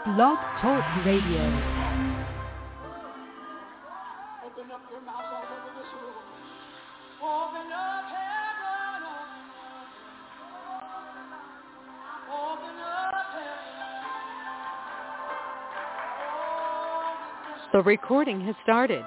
Blog Talk Radio. Open up your mouth all over this room. Open up heaven. Open up heaven. The recording has started.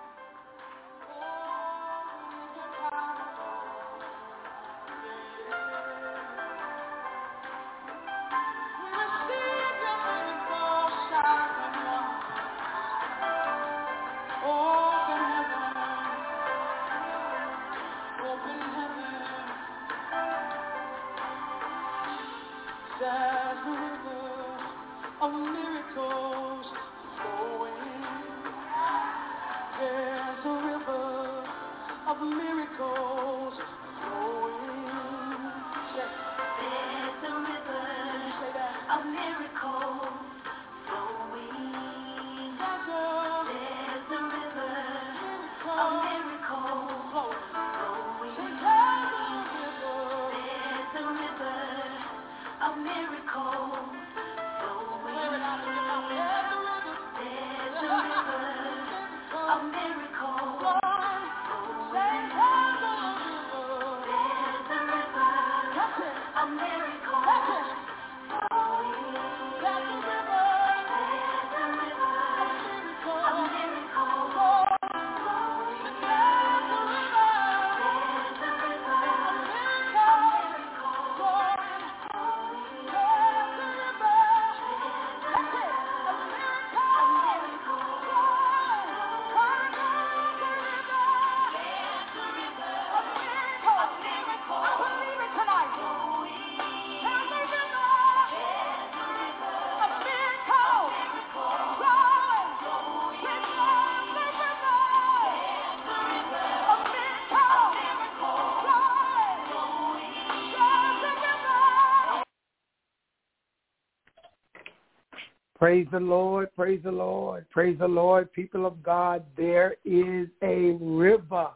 Praise the Lord, praise the Lord, praise the Lord, people of God. There is a river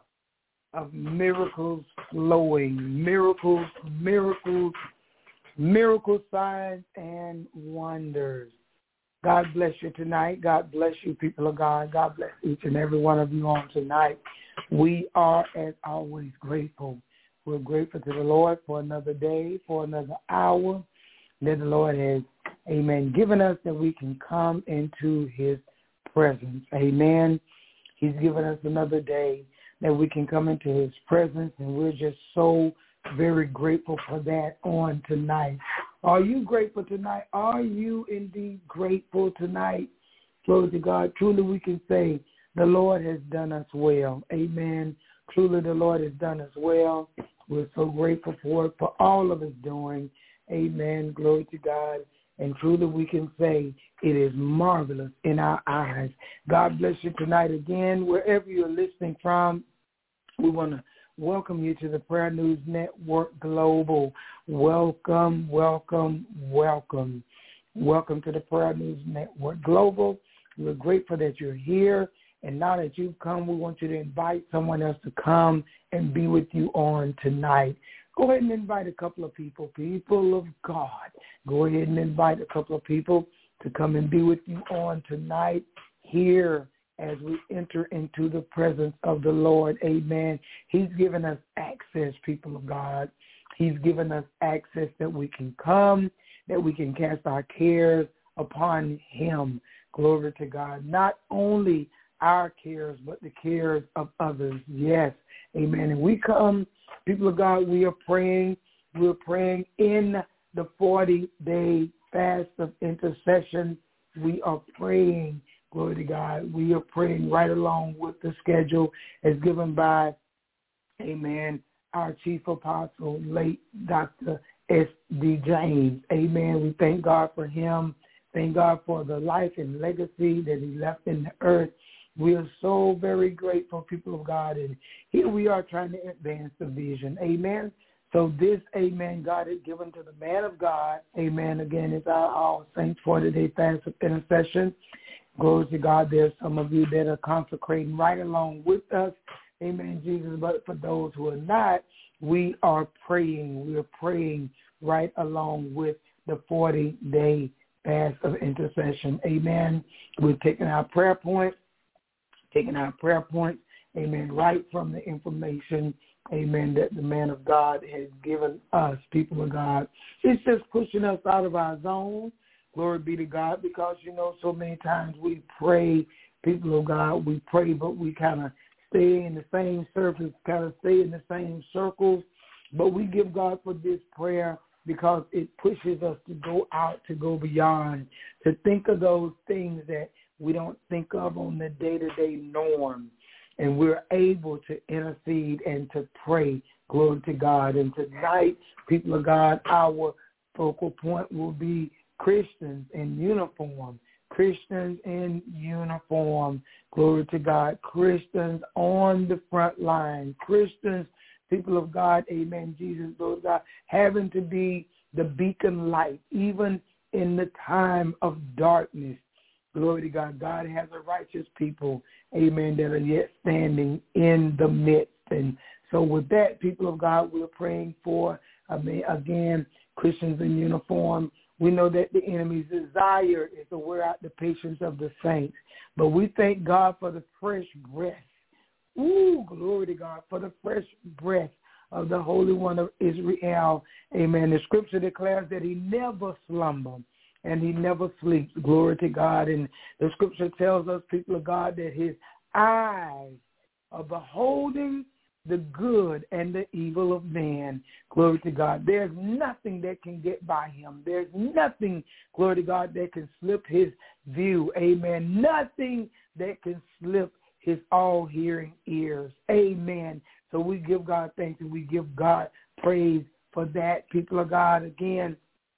of miracles flowing, miracles, signs, and wonders. God bless you tonight. God bless you, people of God. God bless each and every one of you on tonight. We are, as always, grateful. We're grateful to the Lord for another day, for another hour that the Lord has, amen, given us that we can come into his presence. Amen. He's given us another day that we can come into his presence, and we're just so very grateful for that on tonight. Are you grateful tonight? Are you indeed grateful tonight? Glory to God. Truly we can say the Lord has done us well. Amen. Truly the Lord has done us well. We're so grateful for it, for all of his doing. Amen. Glory to God. And truly we can say it is marvelous in our eyes. God bless you tonight again. Wherever you're listening from, we want to welcome you to the Prayer News Network Global. Welcome, welcome, welcome. Welcome to the Prayer News Network Global. We're grateful that you're here. And now that you've come, we want you to invite someone else to come and be with you on tonight. Go ahead and invite a couple of people of God. Go ahead and invite a couple of people to come and be with you on tonight here as we enter into the presence of the Lord. Amen. He's given us access, people of God. He's given us access that we can come, that we can cast our cares upon him. Glory to God. Not only our cares, but the cares of others. Yes. Amen. And we come, people of God, we are praying. We're praying in the 40-day fast of intercession. We are praying, glory to God. We are praying right along with the schedule as given by, amen, our chief apostle, late Dr. S.D. James. Amen. We thank God for him. Thank God for the life and legacy that he left in the earth. We are so very grateful, people of God, and here we are trying to advance the vision. Amen. So this, amen, God has given to the man of God. Amen. Again, it's our Saints 40-day fast of intercession. Glory to God. There's some of you that are consecrating right along with us. Amen, Jesus. But for those who are not, we are praying. We are praying right along with the 40-day fast of intercession. Amen. We're taking our prayer points, amen, right from the information, amen, that the man of God has given us, people of God. It's just pushing us out of our zone. Glory be to God, because, so many times we pray, people of God, we pray, but we kind of stay in the same surface, kind of stay in the same circles. But we give God for this prayer because it pushes us to go out, to go beyond, to think of those things that we don't think of on the day-to-day norm. And we're able to intercede and to pray. Glory to God. And tonight, people of God, our focal point will be Christians in uniform. Christians in uniform. Glory to God. Christians on the front line. Christians, people of God, amen, Jesus, Lord God, having to be the beacon light, even in the time of darkness. Glory to God. God has a righteous people, amen, that are yet standing in the midst. And so with that, people of God, we're praying for, again, Christians in uniform. We know that the enemy's desire is to wear out the patience of the saints. But we thank God for the fresh breath. Ooh, glory to God, for the fresh breath of the Holy One of Israel. Amen. The scripture declares that he never slumbers and he never sleeps. Glory to God. And the scripture tells us, people of God, that his eyes are beholding the good and the evil of man. Glory to God. There's nothing that can get by him. There's nothing, glory to God, that can slip his view. Amen. Nothing that can slip his all-hearing ears. Amen. So we give God thanks and we give God praise for that. People of God, again,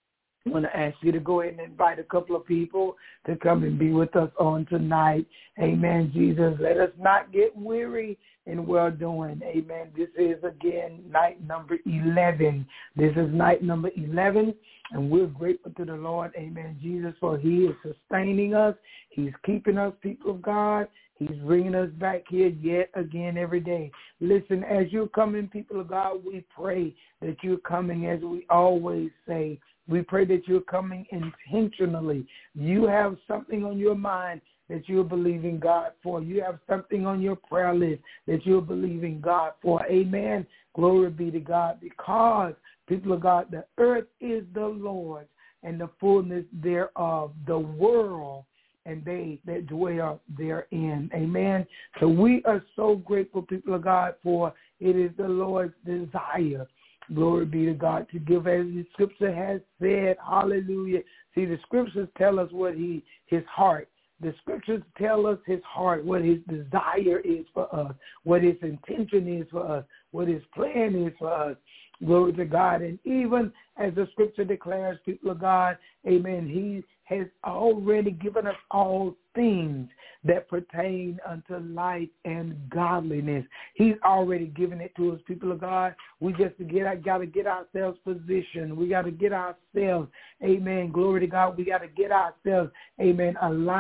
I want to ask you to go ahead and invite a couple of people to come and be with us on tonight. Amen, Jesus. Let us not get weary in well-doing. Amen. This is, again, night number 11. This is night number 11, and we're grateful to the Lord, amen, Jesus, for he is sustaining us. He's keeping us, people of God. He's bringing us back here yet again every day. Listen, as you're coming, people of God, we pray that you're coming, as we always say. We pray that you're coming intentionally. You have something on your mind that you're believing God for. You have something on your prayer list that you're believing God for. Amen. Glory be to God. Because, people of God, the earth is the Lord's and the fullness thereof, the world and they that dwell therein. Amen. So we are so grateful, people of God, for it is the Lord's desire, glory be to God, to give as the scripture has said. Hallelujah. See, the scriptures tell us what his heart. The scriptures tell us his heart, what his desire is for us, what his intention is for us, what his plan is for us. Glory to God. And even as the scripture declares, people of God, amen, he has already given us all things that pertain unto life and godliness. He's already given it to us, people of God. We just got to get ourselves positioned. We got to get ourselves, amen, glory to God. We got to get ourselves, amen,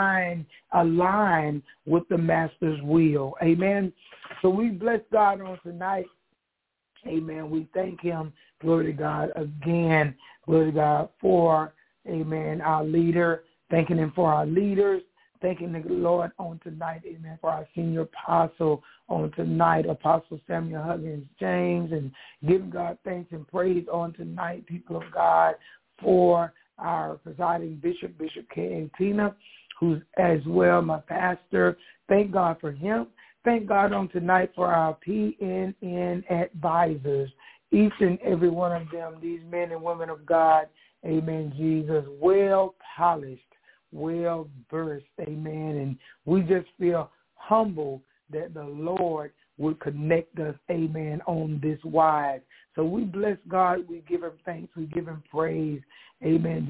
aligned with the Master's will. Amen. So we bless God on tonight. Amen. We thank him, glory to God, again, glory to God, for, amen, our leader, thanking him for our leaders, thanking the Lord on tonight, amen, for our senior apostle on tonight, Apostle Samuel Huggins James, and giving God thanks and praise on tonight, people of God, for our presiding bishop, Bishop K. Tina, who's as well my pastor. Thank God for him. Thank God on tonight for our PNN advisors, each and every one of them, these men and women of God, amen, Jesus, well-polished, well-versed, amen. And we just feel humble that the Lord would connect us, amen, on this wise. So we bless God. We give him thanks. We give him praise, amen.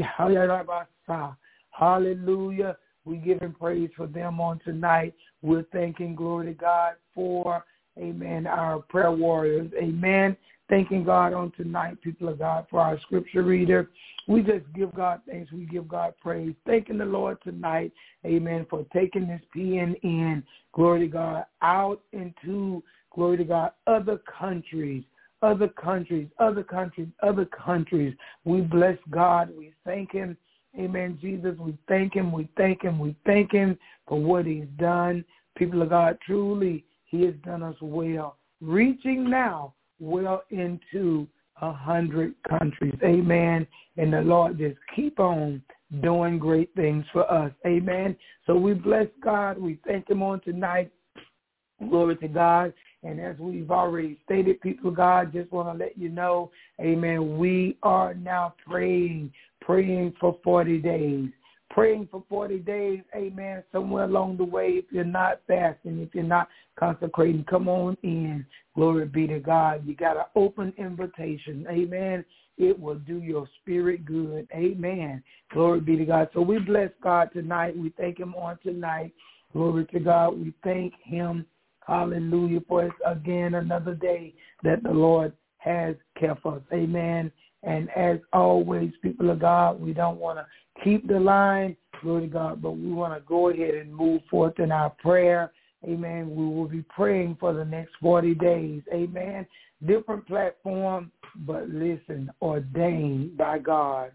Hallelujah. We give him praise for them on tonight. We're thanking, glory to God, for, amen, our prayer warriors. Amen. Thanking God on tonight, people of God, for our scripture reader. We just give God thanks. We give God praise. Thanking the Lord tonight, amen, for taking this PNN, glory to God, out into, glory to God, other countries. We bless God. We thank him. Amen, Jesus, we thank him, we thank him, we thank him for what he's done. People of God, truly, he has done us well, reaching now well into 100 countries. Amen. And the Lord just keep on doing great things for us. Amen. So we bless God. We thank him on tonight. Glory to God. And as we've already stated, people of God, just want to let you know, amen, we are now praying for 40 days. Praying for 40 days, amen, somewhere along the way. If you're not fasting, if you're not consecrating, come on in. Glory be to God. You got an open invitation, amen. It will do your spirit good, amen. Glory be to God. So we bless God tonight. We thank him on tonight. Glory to God. We thank him, hallelujah, for it's again another day that the Lord has kept us, amen. And as always, people of God, we don't want to keep the line, glory to God, but we want to go ahead and move forth in our prayer. Amen. We will be praying for the next 40 days. Amen. Different platform, but listen, ordained by God.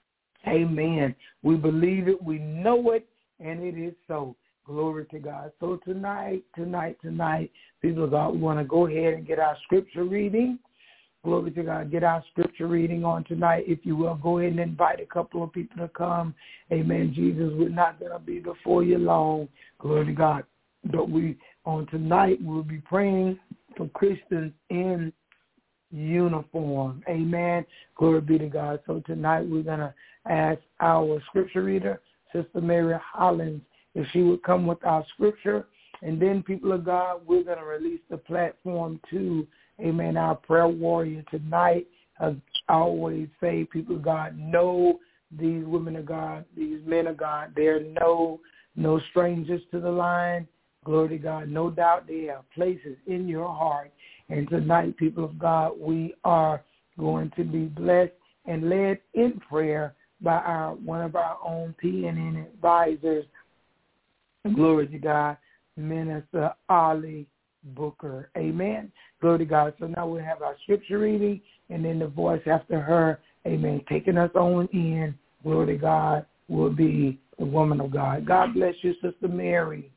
Amen. We believe it, we know it, and it is so. Glory to God. So tonight, people of God, we want to go ahead and get our scripture reading. Glory to God. Get our scripture reading on tonight. If you will, go ahead and invite a couple of people to come. Amen. Jesus, we're not going to be before you long. Glory to God. But on tonight, we'll be praying for Christians in uniform. Amen. Glory be to God. So tonight, we're going to ask our scripture reader, Sister Mary Hollins, if she would come with our scripture. And then, people of God, we're going to release the platform to, amen, our prayer warrior tonight. As I always say, people of God, know these women of God, these men of God. They're no strangers to the line. Glory to God. No doubt they have places in your heart. And tonight, people of God, we are going to be blessed and led in prayer by one of our own PNN advisors. Glory to God, Minister Ali Booker. Amen. Glory to God. So now we'll have our scripture reading, and then the voice after her, amen, taking us on in. Glory to God will be the woman of God. God bless you, Sister Mary.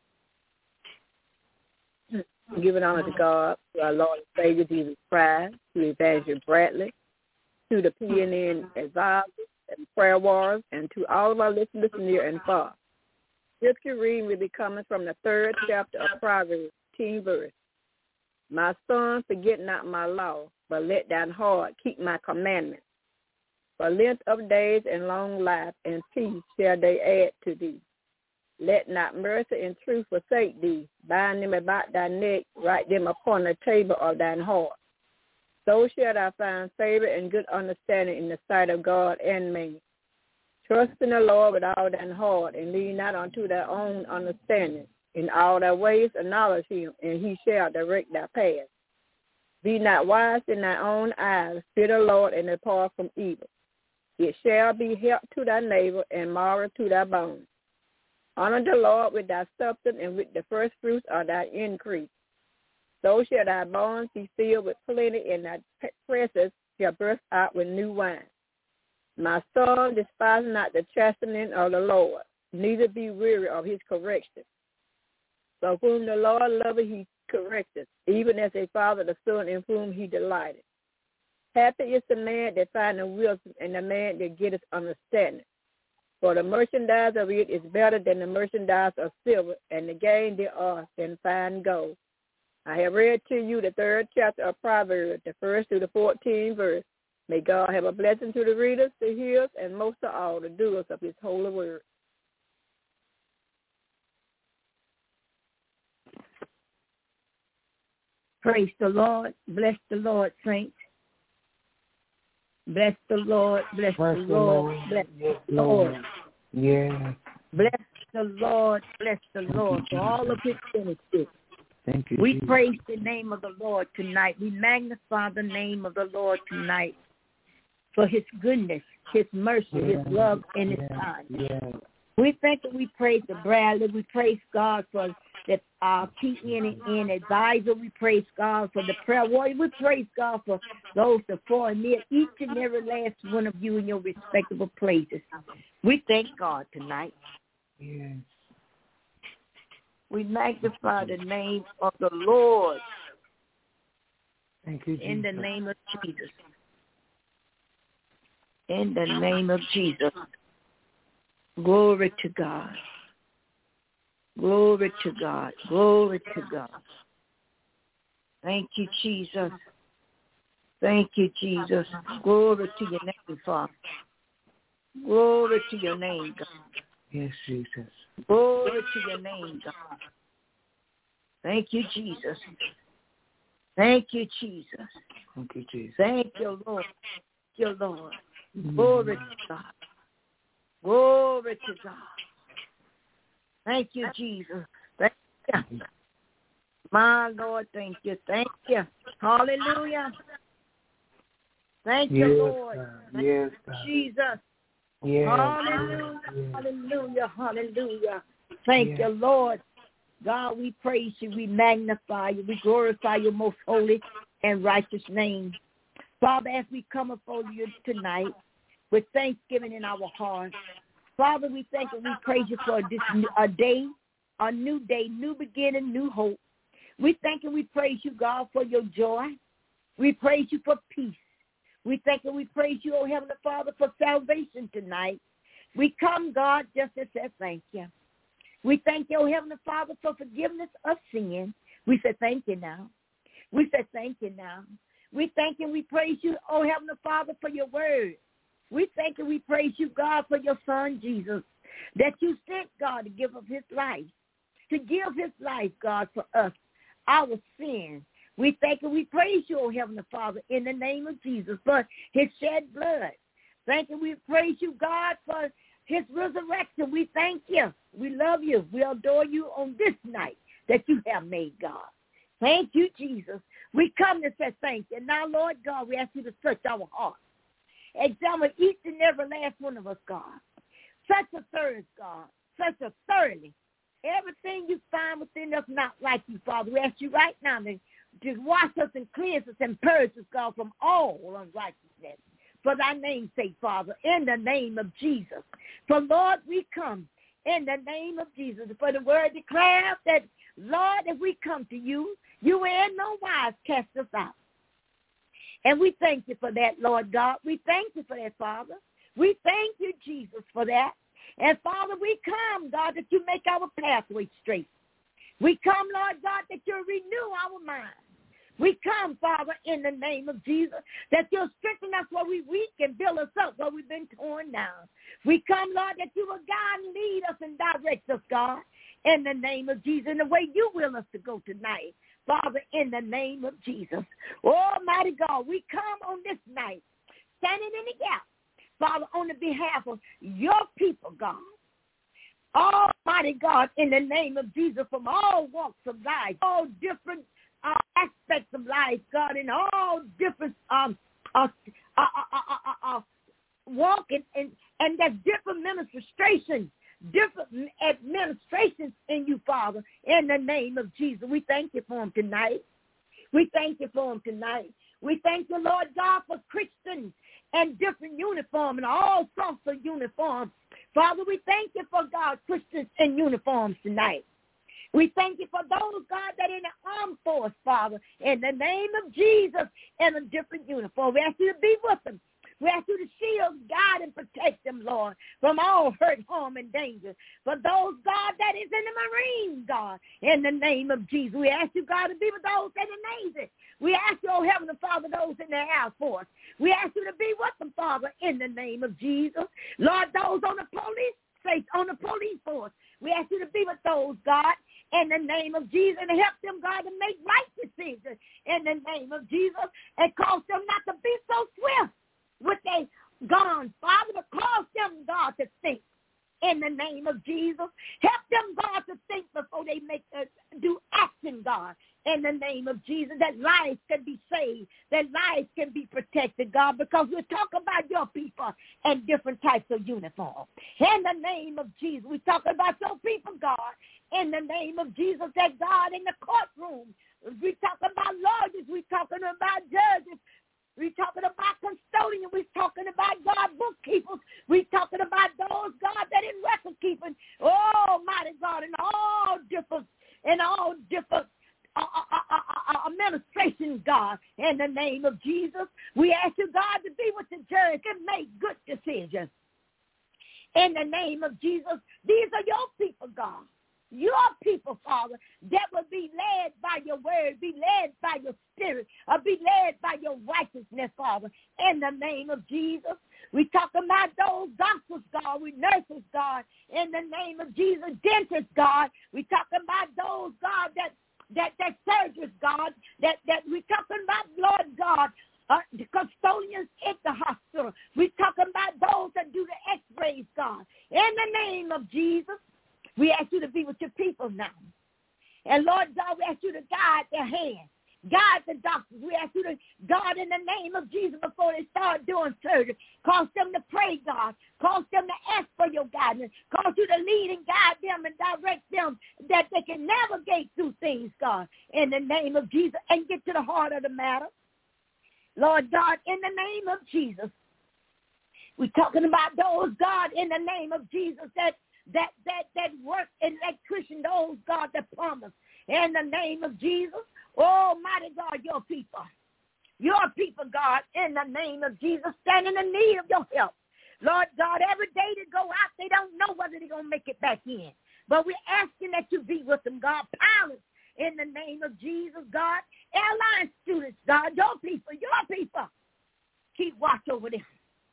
Giving honor to God, to our Lord and Savior Jesus Christ, to Evangelist Bradley, to the PNN advisors and prayer warriors, and to all of our listeners near and far. Scripture reading will be coming from the 3rd chapter of Proverbs, 10 verse. My son, forget not my law, but let thine heart keep my commandments. For length of days and long life and peace shall they add to thee. Let not mercy and truth forsake thee. Bind them about thy neck, write them upon the table of thine heart. So shalt thou find favor and good understanding in the sight of God and man. Trust in the Lord with all thine heart, and lean not unto thy own understanding. In all thy ways acknowledge him, and he shall direct thy path. Be not wise in thy own eyes. Fear the Lord, and depart from evil. It shall be health to thy neighbor, and marrow to thy bones. Honor the Lord with thy substance, and with the first fruits of thy increase. So shall thy barns be filled with plenty, and thy presses shall burst out with new wine. My son, despise not the chastening of the Lord, neither be weary of his correction. For whom the Lord loveth, he correcteth, even as a father the son in whom he delighteth. Happy is the man that findeth wisdom, and the man that getteth understanding. For the merchandise of it is better than the merchandise of silver, and the gain thereof than fine gold. I have read to you the 3rd chapter of Proverbs, the 1st through the 14th verse. May God have a blessing to the readers, the hearers, and most of all, the doers of his holy word. Praise the Lord. Bless the Lord, saints. Bless the Lord. Bless the Lord. Bless the Lord. Yeah. Bless the Lord. Bless the Lord for all of his benefits. Thank you. We Jesus. praise the name of the Lord tonight. We magnify the name of the Lord tonight for his goodness, his mercy, his love, and his kindness. We thank and we praise the Bradley. We praise God for that PNN advisor. We praise God for the prayer warrior. We praise God for those that far and near, each and every last one of you in your respectable places. We thank God tonight. Yes. We magnify the name of the Lord. Thank you, Jesus. In the name of Jesus. In the name of Jesus. Glory to God. Glory to God. Glory to God. Thank you, Jesus. Thank you, Jesus. Glory to your name, Father. Glory to your name, God. Yes, Jesus. Glory to your name, God. Thank you, Jesus. Thank you, Jesus. Thank you, Jesus. Thank you, Lord. Thank you, Lord. Glory to God. Glory to God. Thank you, Jesus. Thank you. My Lord, thank you. Thank you. Hallelujah. Thank you, Lord. Thank yes, you, Jesus. Yes. Hallelujah. Yes. Hallelujah. Hallelujah. Thank you, Lord. God, we praise you. We magnify you. We glorify your most holy and righteous name. Father, as we come before you tonight with thanksgiving in our hearts, Father, we thank and we praise you for this a new day, new beginning, new hope. We thank and we praise you, God, for your joy. We praise you for peace. We thank and we praise you, oh Heavenly Father, for salvation tonight. We come, God, just to say thank you. We thank you, oh Heavenly Father, for forgiveness of sin. We say thank you now. We say thank you now. We thank and we praise you, oh Heavenly Father, for your word. We thank and we praise you, God, for your son, Jesus, that you sent, God, to give up his life, God, for us, our sins. We thank and we praise you, oh Heavenly Father, in the name of Jesus, for his shed blood. Thank and we praise you, God, for his resurrection. We thank you. We love you. We adore you on this night that you have made, God. Thank you, Jesus. We come to say thank you. Now, Lord God, we ask you to search our hearts. Examine each and every last one of us, God. Such a thirst, God. Such a thoroughly. Everything you find within us not like you, Father. We ask you right now to wash us and cleanse us and purge us, God, from all unrighteousness. For thy name's sake, Father, in the name of Jesus. For, Lord, we come in the name of Jesus. For the word declares that, Lord, if we come to you, you will in no wise cast us out. And we thank you for that, Lord God. We thank you for that, Father. We thank you, Jesus, for that. And, Father, we come, God, that you make our pathway straight. We come, Lord God, that you renew our minds. We come, Father, in the name of Jesus, that you'll strengthen us where we're weak and build us up where we've been torn down. We come, Lord, that you will guide and lead us and direct us, God, in the name of Jesus, in the way you will us to go tonight. Father, in the name of Jesus. Almighty God, we come on this night, standing in the gap, Father, on the behalf of your people, God. Almighty God, in the name of Jesus, from all walks of life, all different aspects of life, God, in all different walking, and there's different administrations in you, Father, in the name of Jesus. We thank you for them tonight. We thank you for them tonight. We thank you, Lord God, for Christians and different uniforms and all sorts of uniforms. Father, we thank you for, God, Christians in uniforms tonight. We thank you for those, God, that in the armed force, Father, in the name of Jesus, in a different uniform. We ask you to be with them. We ask you to shield, guide, and protect them, Lord, from all hurt, harm, and danger. For those, God, that is in the Marine, God, in the name of Jesus. We ask you, God, to be with those in the Navy. We ask you, oh Heavenly Father, those in the Air Force. We ask you to be with them, Father, in the name of Jesus. Lord, those on the police force. We ask you to be with those, God, in the name of Jesus, and help them, God, to make right decisions in the name of Jesus, and cause them not to be so swift with their guns, Father, but cause them, God, to think in the name of Jesus. Help them, God, to think before they do action, God, in the name of Jesus, that lives can be saved, that lives can be protected, God, because we talk about your people and different types of uniforms. In the name of Jesus, we talk about your people, God, in the name of Jesus, that God in the courtroom, we're talking about lawyers, we're talking about judges, we're talking about custodians, we're talking about God bookkeepers, we're talking about those, God, that in record keeping, oh, mighty God, in all different administration, God, in the name of Jesus. We ask you, God, to be with the judge and make good decisions. In the name of Jesus, these are your people, God. Your people, Father, that will be led by your word, be led by your spirit, or be led by your righteousness, Father, in the name of Jesus. We talk about those doctors, God, we nurses, God, in the name of Jesus, dentists, God. We talk about those, God, that surgeons, God, that we talking about, Lord God, the custodians at the hospital. We talking about those that do the x-rays, God. In the name of Jesus, we ask you to be with your people now. And Lord God, we ask you to guide their hands. Guide the doctors. We ask you to, God, in the name of Jesus, before they start doing surgery, cause them to pray, God. Cause them to ask for your guidance. Cause you to lead and guide them and direct them that they can navigate through things, God, in the name of Jesus, and get to the heart of the matter. Lord God, in the name of Jesus, we're talking about those, God, in the name of Jesus, that work, electrician, those, God, that promise. In the name of Jesus, Almighty God, your people, God, in the name of Jesus, stand in the need of your help. Lord God, every day they go out, they don't know whether they're going to make it back in. But we're asking that you be with them, God. Pilots, in the name of Jesus, God. Airline students, God, your people. Keep watch over them.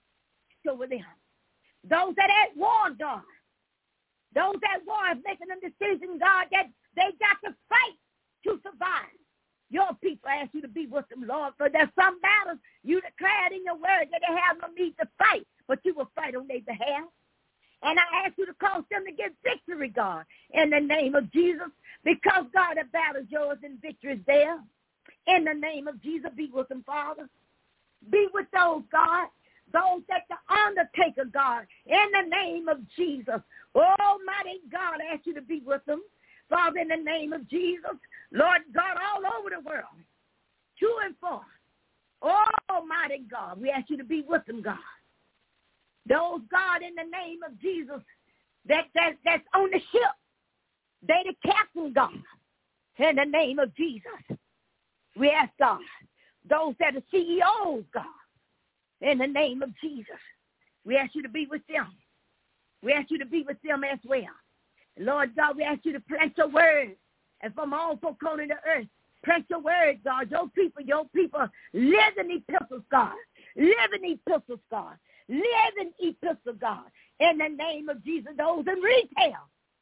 Those that at war, God. Those at war are making a decision, God, that they got to fight to survive. Your people, I ask you to be with them, Lord, for there's some battles you declared in your word that they have no need to fight, but you will fight on their behalf. And I ask you to cause them to get victory, God, in the name of Jesus, because, God, the battle is yours and victory is there. In the name of Jesus, be with them, Father. Be with those, God, those that the undertaker, God, in the name of Jesus. Almighty God, I ask you to be with them, Father, in the name of Jesus. Lord God, all over the world, to and fro. Almighty God, we ask you to be with them, God. Those, God, in the name of Jesus, that's on the ship. They the captain, God, in the name of Jesus. We ask, God, those that are CEOs, God, in the name of Jesus. We ask you to be with them. We ask you to be with them as well. Lord God, we ask you to plant your word. And from all folk on the earth, plant your word, God. Your people, live in epistles, God. Live in epistles, God. Live in epistles, God. In the name of Jesus, those in retail.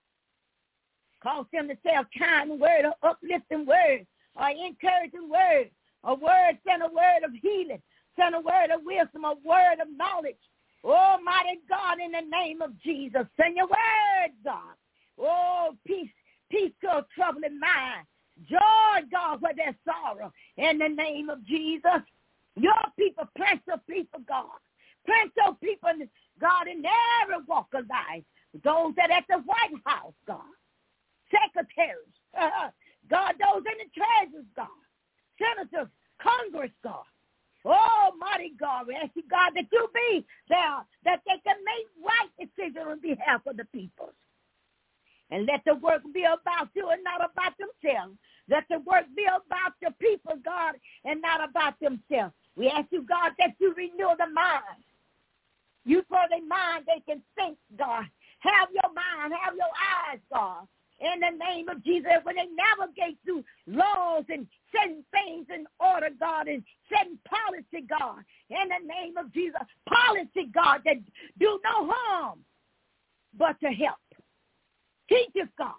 Cause them to say a kind word, or uplifting word, or encouraging word, send a word of healing, send a word of wisdom, a word of knowledge. Almighty God, in the name of Jesus, send your word, God. Peace to a troubling mind. Joy, God, where there's sorrow. In the name of Jesus, your people, plant your people, God. Plant your people, God, in every walk of life. Those that are at the White House, God. Secretaries, God, those in the treasuries, God. Senators, Congress, God. Almighty God, we ask you, God, that you be there, that they can make right decisions on behalf of the people. And let the work be about you and not about themselves. Let the work be about your people, God, and not about themselves. We ask you, God, that you renew the mind. You for the mind they can think, God. Have your mind, have your eyes, God. In the name of Jesus, when they navigate through laws and setting things in order, God, and setting policy, God. In the name of Jesus, policy, God, that do no harm but to help. Teach us, God.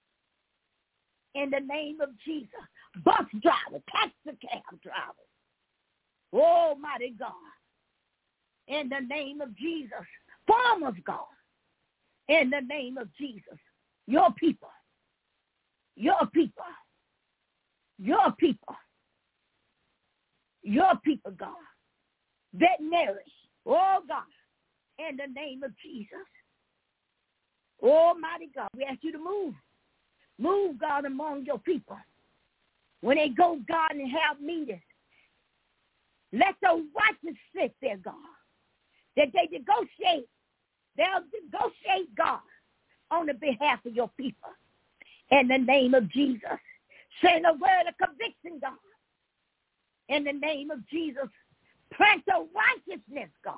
In the name of Jesus, bus drivers, taxi cab drivers. Almighty God. In the name of Jesus, farmers, God. In the name of Jesus. Your people, God, veterinarians, oh God, in the name of Jesus. Almighty God, we ask you to move Move, God, among your people. When they go, God, and have meetings, let the righteous sit there, God, that they negotiate. They'll negotiate, God, on the behalf of your people. In the name of Jesus, send a word of conviction, God. In the name of Jesus, plant the righteousness, God.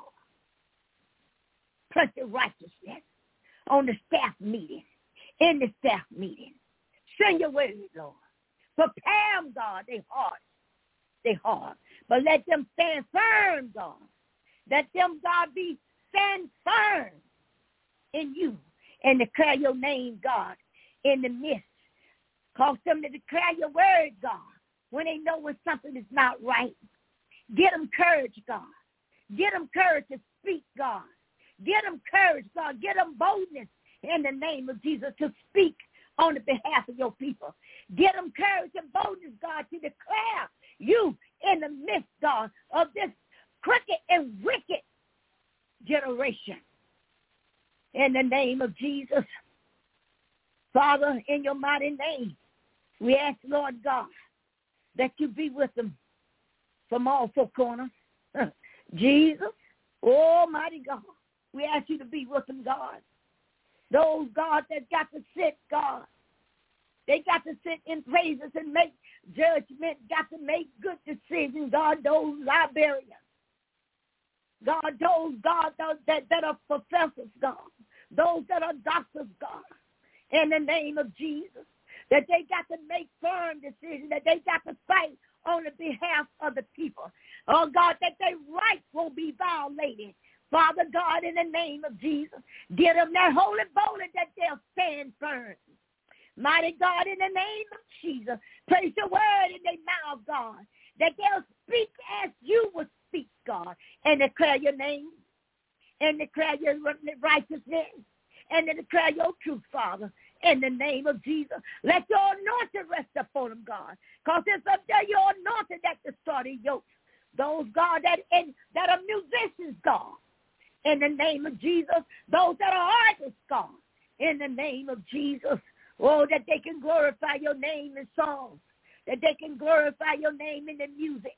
Plant the righteousness on the staff meeting, in the staff meeting. Send your word, Lord. Prepare them, God, they heart. But let them stand firm, God. Let them, God, stand firm in you and declare your name, God, in the midst. Cause them to declare your word, God, when they know when something is not right. Get them courage, God. Get them courage to speak, God. Get them courage, God. Get them boldness in the name of Jesus to speak on the behalf of your people. Get them courage and boldness, God, to declare you in the midst, God, of this crooked and wicked generation. In the name of Jesus, Father, in your mighty name, we ask, Lord God, that you be with them from all four corners. Jesus, Almighty God, we ask you to be with them, God. Those, God, that got to sit, God, they got to sit in praises and make judgment, got to make good decisions, God, those librarians. God, those, God, that are professors, God, those that are doctors, God, in the name of Jesus, that they got to make firm decisions, that they got to fight on the behalf of the people. Oh, God, that their rights won't be violated. Father God, in the name of Jesus, give them that holy boldness that they'll stand firm. Mighty God, in the name of Jesus, place your word in their mouth, God, that they'll speak as you would speak, God, and declare your name, and declare your righteousness, and declare your truth, Father, in the name of Jesus. Let your anointing rest upon them, God, because it's up there your anointing that destroy the yokes. Those, God, that are musicians, God, in the name of Jesus. Those that are artists, God, in the name of Jesus. Oh, that they can glorify your name in songs, that they can glorify your name in the music,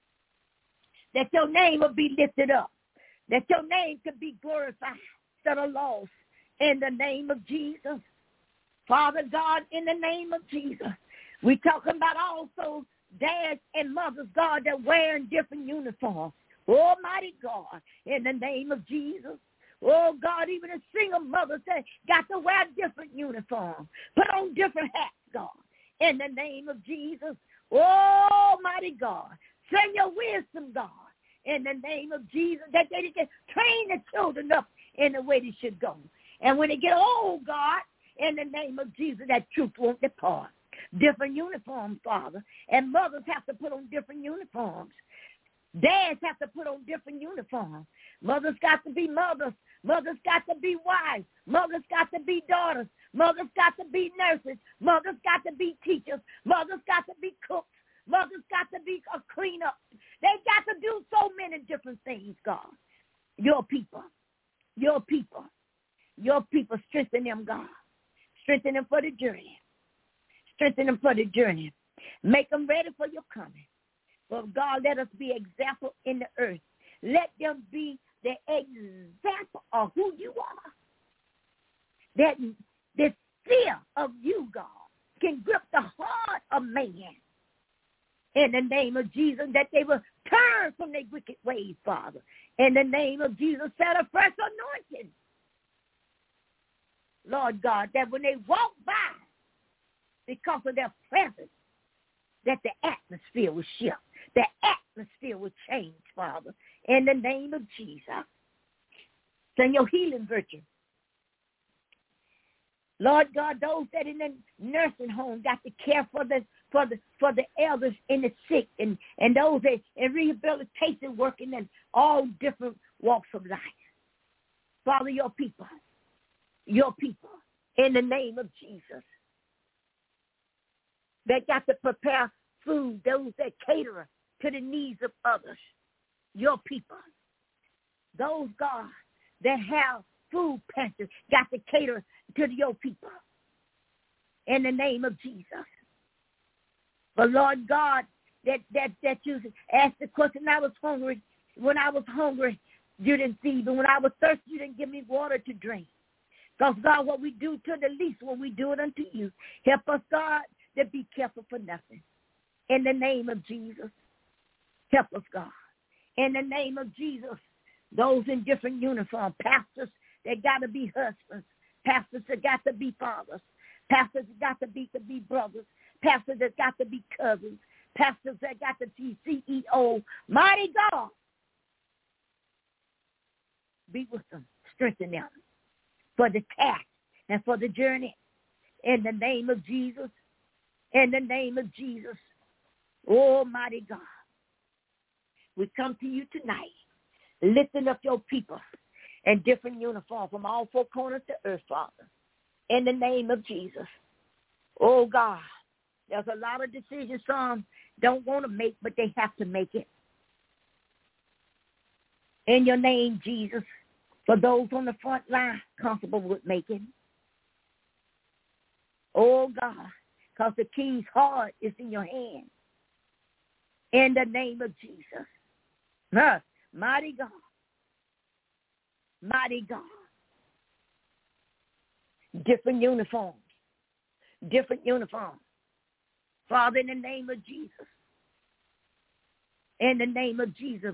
that your name will be lifted up, that your name can be glorified instead of lost, in the name of Jesus. Father God, in the name of Jesus, we're talking about also dads and mothers, God, that wearing different uniforms. Almighty God, in the name of Jesus. Oh, God, even a single mother said, got to wear different uniforms, put on different hats, God, in the name of Jesus. Almighty God, send your wisdom, God, in the name of Jesus, that they can train the children up in the way they should go. And when they get old, God, in the name of Jesus, that truth won't depart. Different uniforms, Father, and mothers have to put on different uniforms. Dads have to put on different uniforms. Mothers got to be mothers. Mothers got to be wives. Mothers got to be daughters. Mothers got to be nurses. Mothers got to be teachers. Mothers got to be cooks. Mothers got to be a cleanup. They got to do so many different things, God. Your people. Your people. Your people, strengthen them, God. Strengthen them for the journey. Strengthen them for the journey. Make them ready for your coming. Well, God, let us be example in the earth. Let them be the example of who you are. That the fear of you, God, can grip the heart of man. In the name of Jesus, that they will turn from their wicked ways, Father. In the name of Jesus, set a fresh anointing. Lord God, that when they walk by, because of their presence, that the atmosphere will shift. The atmosphere will change, Father, in the name of Jesus. Send your healing virtue. Lord God, those that in the nursing home got to care for the elders and the sick, and those that in rehabilitation working in all different walks of life. Father, your people, in the name of Jesus. They got to prepare food, those that cater to the needs of others, your people. Those, God, that have food pantries got to cater to your people. in the name of Jesus. But Lord God, that you asked the question, I was hungry. When I was hungry, you didn't feed me. When I was thirsty, you didn't give me water to drink. Because, God, what we do to the least, when we do it unto you, help us, God, to be careful for nothing. In the name of Jesus, help us, God. In the name of Jesus, those in different uniforms, pastors, they got to be husbands. Pastors that got to be fathers. Pastors that got to be brothers. Pastors that got to be cousins. Pastors that got to be CEO. Mighty God, be with them. Strengthen them for the task and for the journey. In the name of Jesus. In the name of Jesus. Almighty God, we come to you tonight, lifting up your people in different uniforms from all four corners to earth, Father. In the name of Jesus. Oh, God, there's a lot of decisions some don't want to make, but they have to make it. In your name, Jesus, for those on the front line comfortable with making. Oh, God, because the king's heart is in your hand. In the name of Jesus. Mighty God. Mighty God. Different uniforms. Different uniforms. Father, in the name of Jesus. In the name of Jesus.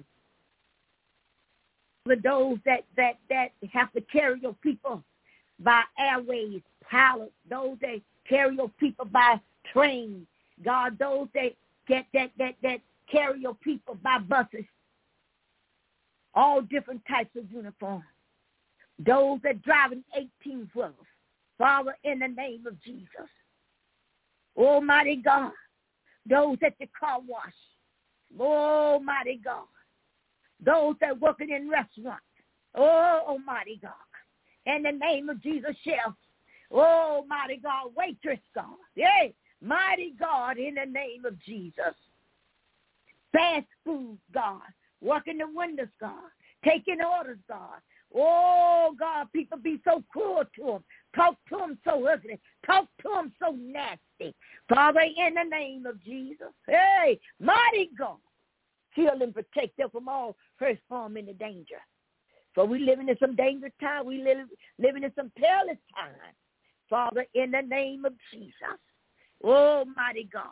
For those that have to carry your people by airways, pilots, those that carry your people by train, God, those that carry your people by buses, all different types of uniforms. Those that driving 18-wheelers, Father, in the name of Jesus. Almighty God, those at the car wash, Almighty God, those that working in restaurants, Almighty God, in the name of Jesus, chef, Almighty God, waitress, God, yay, mighty God, in the name of Jesus. Fast food, God, working the windows, God, taking orders, God. Oh, God, people be so cruel to them. Talk to them so ugly. Talk to them so nasty. Father, in the name of Jesus, hey, mighty God, heal and protect them from all hurt, harm, and danger. For we living in some dangerous time. We living in some perilous time. Father, in the name of Jesus, oh, mighty God,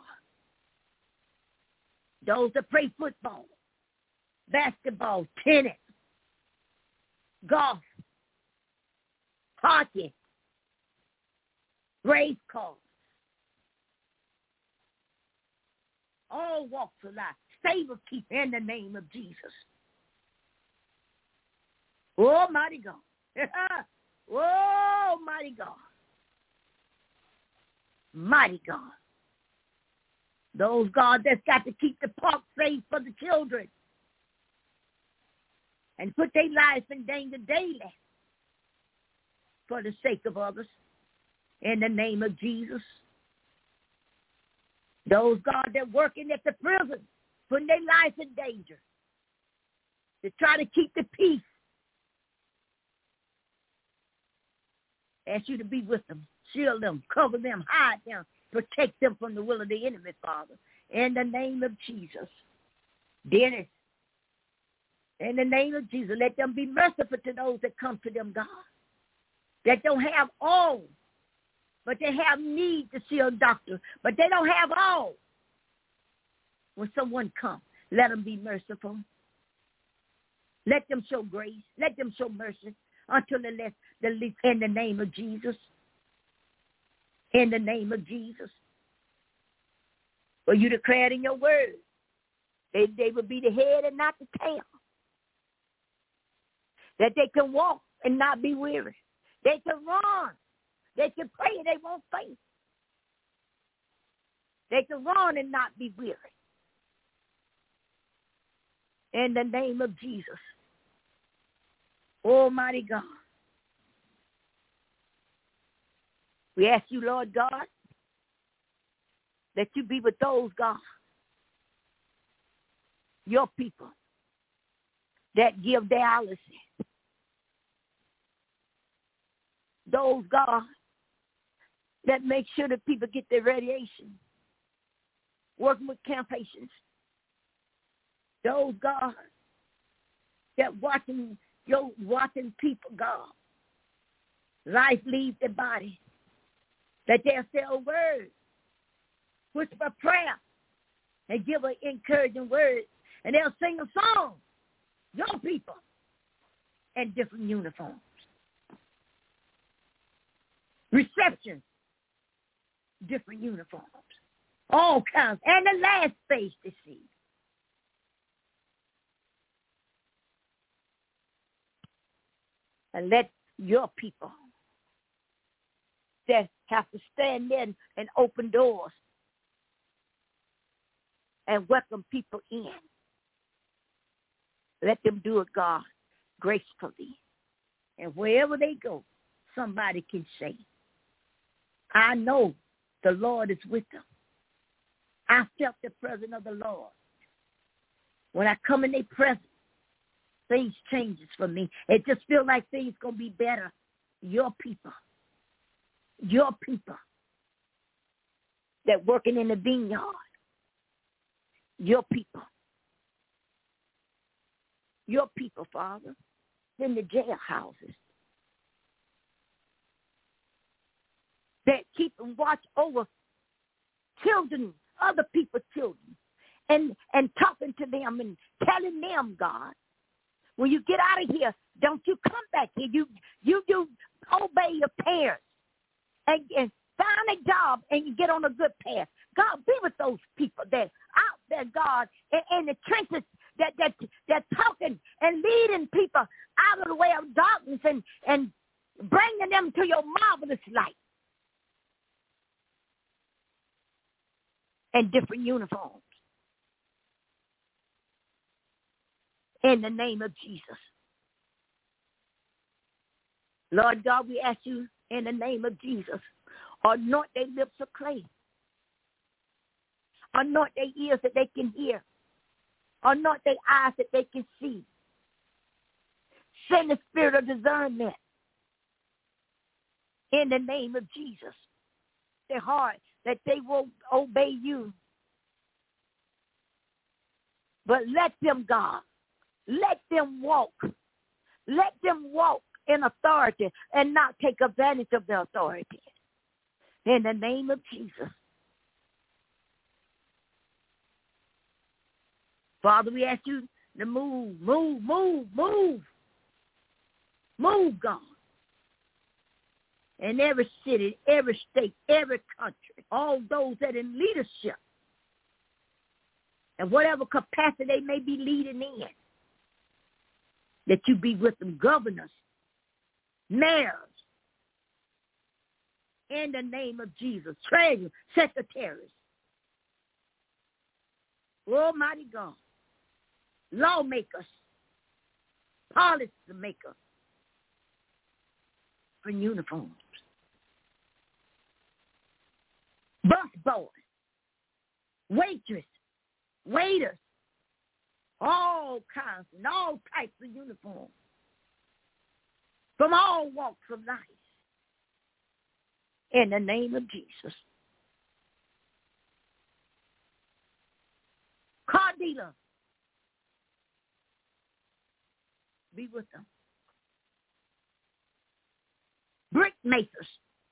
those that play football, basketball, tennis, golf, hockey, race cars, all walks of life. Save us, keep in the name of Jesus. Oh, mighty God. Oh, mighty God. Mighty God. Those, God, that's got to keep the park safe for the children and put their lives in danger daily for the sake of others. In the name of Jesus. Those, God, that working at the prison, putting their lives in danger to try to keep the peace. Ask you to be with them, shield them, cover them, hide them, protect them from the will of the enemy, Father. In the name of Jesus. Dennis, in the name of Jesus, let them be merciful to those that come to them, God. That don't have all, but they have need to see a doctor, but they don't have all. When someone comes, let them be merciful. Let them show grace. Let them show mercy until the least in the name of Jesus. In the name of Jesus. For you declared in your word, they will be the head and not the tail. That they can walk and not be weary. They can run. They can pray and they won't faint. They can run and not be weary. In the name of Jesus. Almighty God. We ask you, Lord God, that you be with those, God, your people, that give dialysis. Those, God, that make sure that people get their radiation, working with camp patients. Those, God, that watching people, God, life leave their body, that they'll say a word, whisper prayer, and give an encouraging word, and they'll sing a song, your people, in different uniforms. Reception, different uniforms, all kinds, and the last face to see. And let your people that have to stand there and open doors and welcome people in, let them do it, God, gracefully. And wherever they go, somebody can say, I know the Lord is with them. I felt the presence of the Lord. When I come in their presence, things changes for me. It just feels like things going to be better. Your people that working in the vineyard, your people, Father, in the jailhouses, that keep and watch over children, other people's children, and talking to them and telling them, God, when you get out of here, don't you come back here. You do obey your parents and find a job and you get on a good path. God, be with those people that out there, God, in the trenches that talking and leading people out of the way of darkness and bringing them to your marvelous light. And different uniforms. In the name of Jesus. Lord God, we ask you in the name of Jesus, anoint their lips of clay. Anoint their ears that they can hear. Anoint their eyes that they can see. Send the spirit of discernment. In the name of Jesus. Their heart, that they will obey you. But let them, God, let them walk. Let them walk in authority and not take advantage of their authority. In the name of Jesus. Father, we ask you to move, God. In every city, every state, every country, all those that are in leadership, and whatever capacity they may be leading in, that you be with them, governors, mayors, in the name of Jesus, treasurers, secretaries, Almighty God, lawmakers, policy makers, for uniforms. Bus boys, waitress, waiters, all kinds and all types of uniforms from all walks of life. In the name of Jesus. Car dealers, be with them. Brick makers,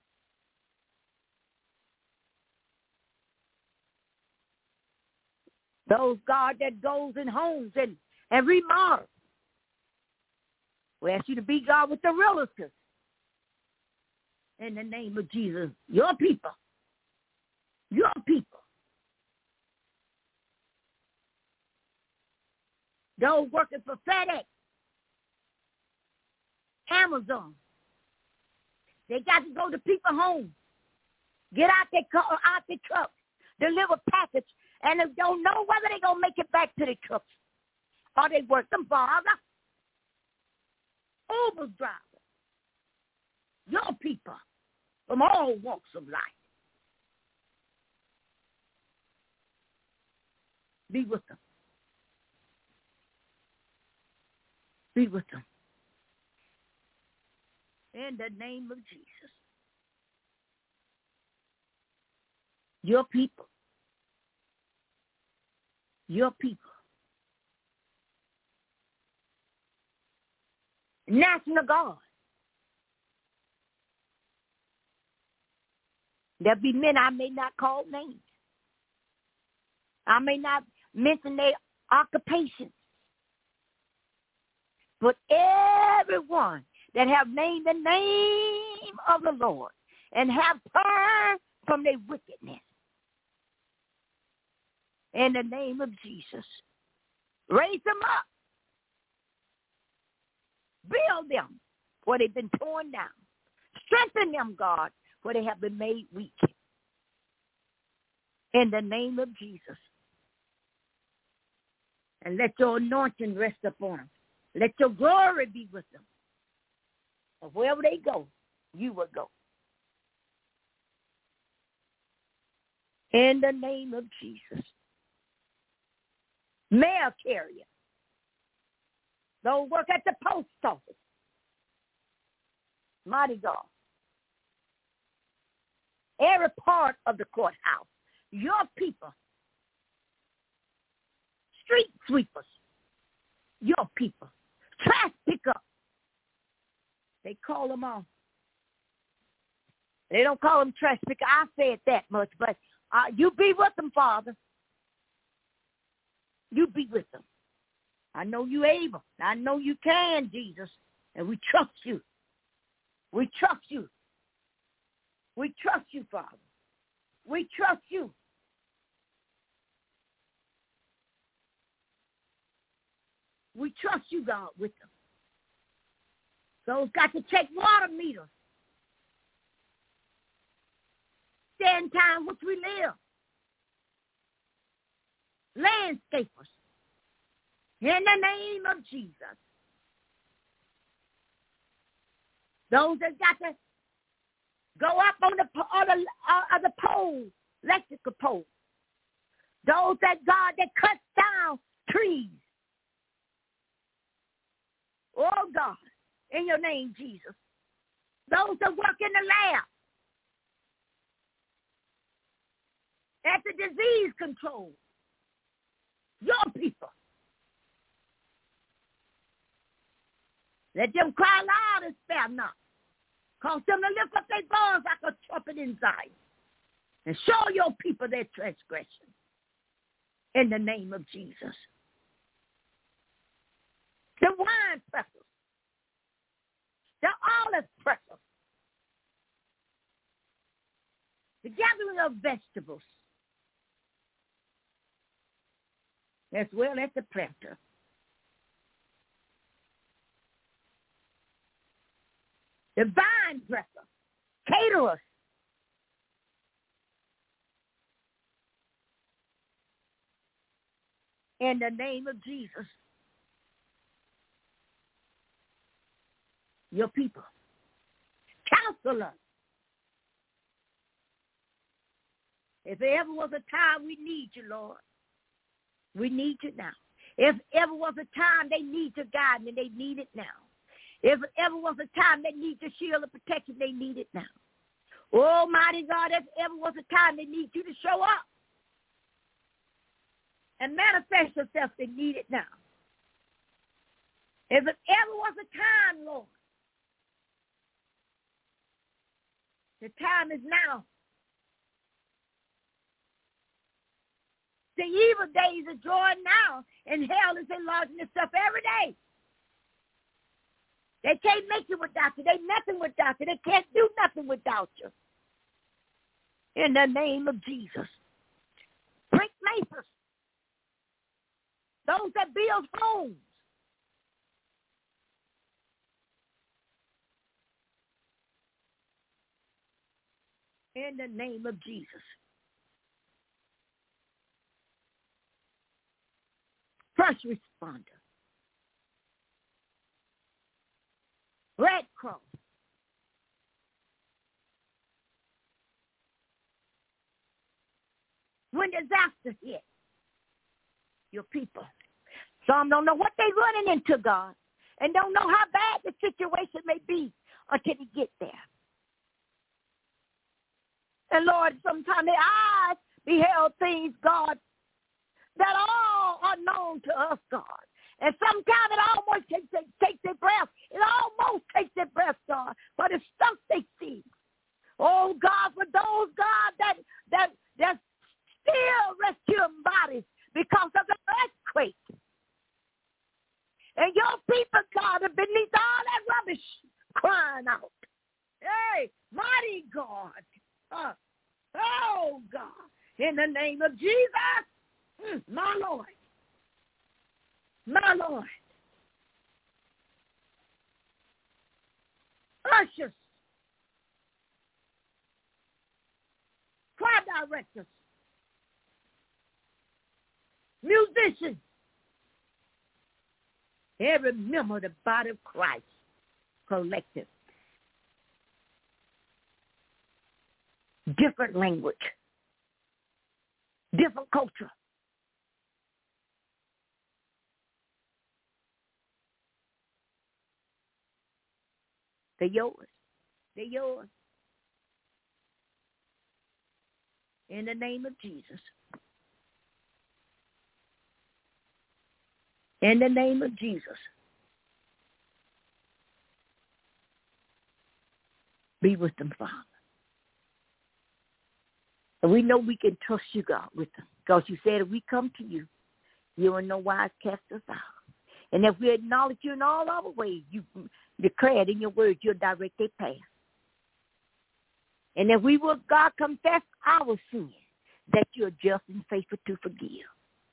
those, God, that goes in homes and remodel. We ask you to be, God, with the realtors. In the name of Jesus, your people. Those working for FedEx, Amazon. They got to go to people's homes, get out their trucks, deliver package, and they don't know whether they're going to make it back to the trucks or they work them, Father. Uber drivers, your people from all walks of life. Be with them. Be with them. In the name of Jesus. Your people. Your people. National Guard. There'll be men I may not call names. I may not mention their occupation. But everyone that have named the name of the Lord and have turned from their wickedness, in the name of Jesus, raise them up. Build them where they've been torn down. Strengthen them, God, where they have been made weak. In the name of Jesus. And let your anointing rest upon them. Let your glory be with them. And wherever they go, you will go. In the name of Jesus. Mail carrier. Those work at the post office. Mighty God. Every part of the courthouse. Your people. Street sweepers. Your people. Trash pickup. They call them all. They don't call them trash picker. I said that much, but you be with them, Father. You be with them. I know you able. I know you can, Jesus. And we trust you. We trust you. We trust you, Father. We trust you. We trust you, God, with them. Those got to check water meters. Stay in town which we live. Landscapers. In the name of Jesus. Those that got to go up on the pole, electrical pole. Those that cut down trees. Oh, God, in your name, Jesus. Those that work in the lab. At the disease control. Your people. Let them cry loud and spare not. Cause them to lift up their voice like a trumpet in Zion. And show your people their transgression. In the name of Jesus. The wine pressers. The olive pressers. The gathering of vegetables. As well as the planter. The vine dresser, caterers, in the name of Jesus, your people, counselors. If there ever was a time we need you, Lord, we need you now. If ever was a time they need your guidance, and they need it now. If ever was a time they need your shield of protection, they need it now. Almighty God, if ever was a time they need you to show up and manifest yourself, they need it now. If it ever was a time, Lord, the time is now. The evil days are drawing now, and hell is enlarging itself every day. They can't make it without you. They nothing without you. They can't do nothing without you. In the name of Jesus. Brick makers. Those that build homes. In the name of Jesus. First responder. Red Cross. When disaster hit your people, some don't know what they're running into, God, and don't know how bad the situation may be until they get there. And Lord, sometimes their eyes beheld things, God, that all are known to us, God. And sometimes it almost takes their breath. It almost takes their breath, God. But it's stuff they see. Oh, God, for those, God, that still rescuing bodies because of the earthquake. And your people, God, are beneath all that rubbish crying out. Hey, mighty God. Oh, God. In the name of Jesus, my Lord. My Lord. Ushers. Choir directors. Musicians. Every member of the body of Christ. Collective. Different language. Different culture. They're yours. They're yours. In the name of Jesus. In the name of Jesus. Be with them, Father. And we know we can trust you, God, with them. Because you said if we come to you, you will no wise cast us out. And if we acknowledge you in all our ways, you declared in your word, you'll direct their path. And if we will, God, confess our sin, that you're just and faithful to forgive.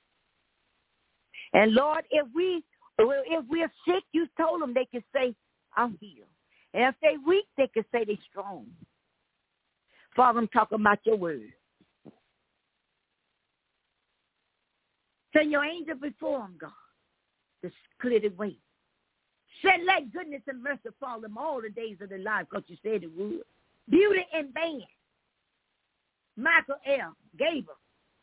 And Lord, if we're sick, you told them they can say, I'm healed. And if they're weak, they can say they're strong. Father, I'm talking about your word. Send your angel before them, God, to clear the way. Said, let goodness and mercy follow them all the days of their life, because you said it would. Beauty and Band, Michael L. Gabriel.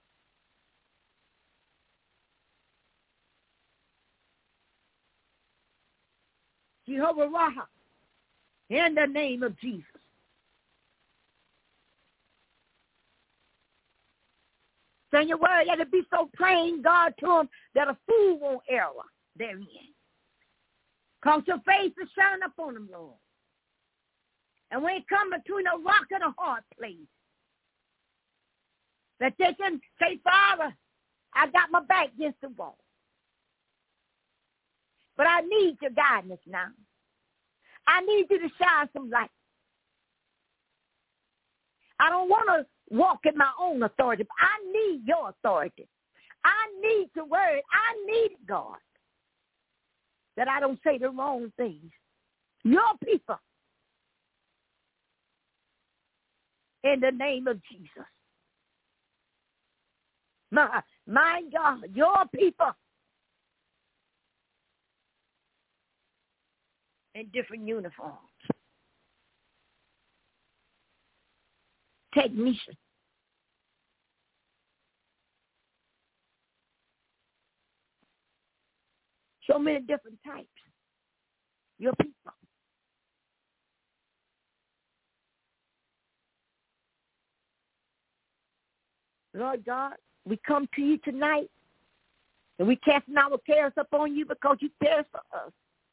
Jehovah Raha, in the name of Jesus. Send your word, let it be so plain, God, to them that a fool won't err therein. Cause your face to shine up on them, Lord. And when it comes between a rock and a hard place, that they can say, Father, I got my back against the wall. But I need your guidance now. I need you to shine some light. I don't want to walk in my own authority, but I need your authority. I need your word. I need it, God, that I don't say the wrong things. Your people, in the name of Jesus. My God, your people in different uniforms. Technician. So many different types. Your people. Lord God, we come to you tonight, and we casting our cares upon you because you care for us.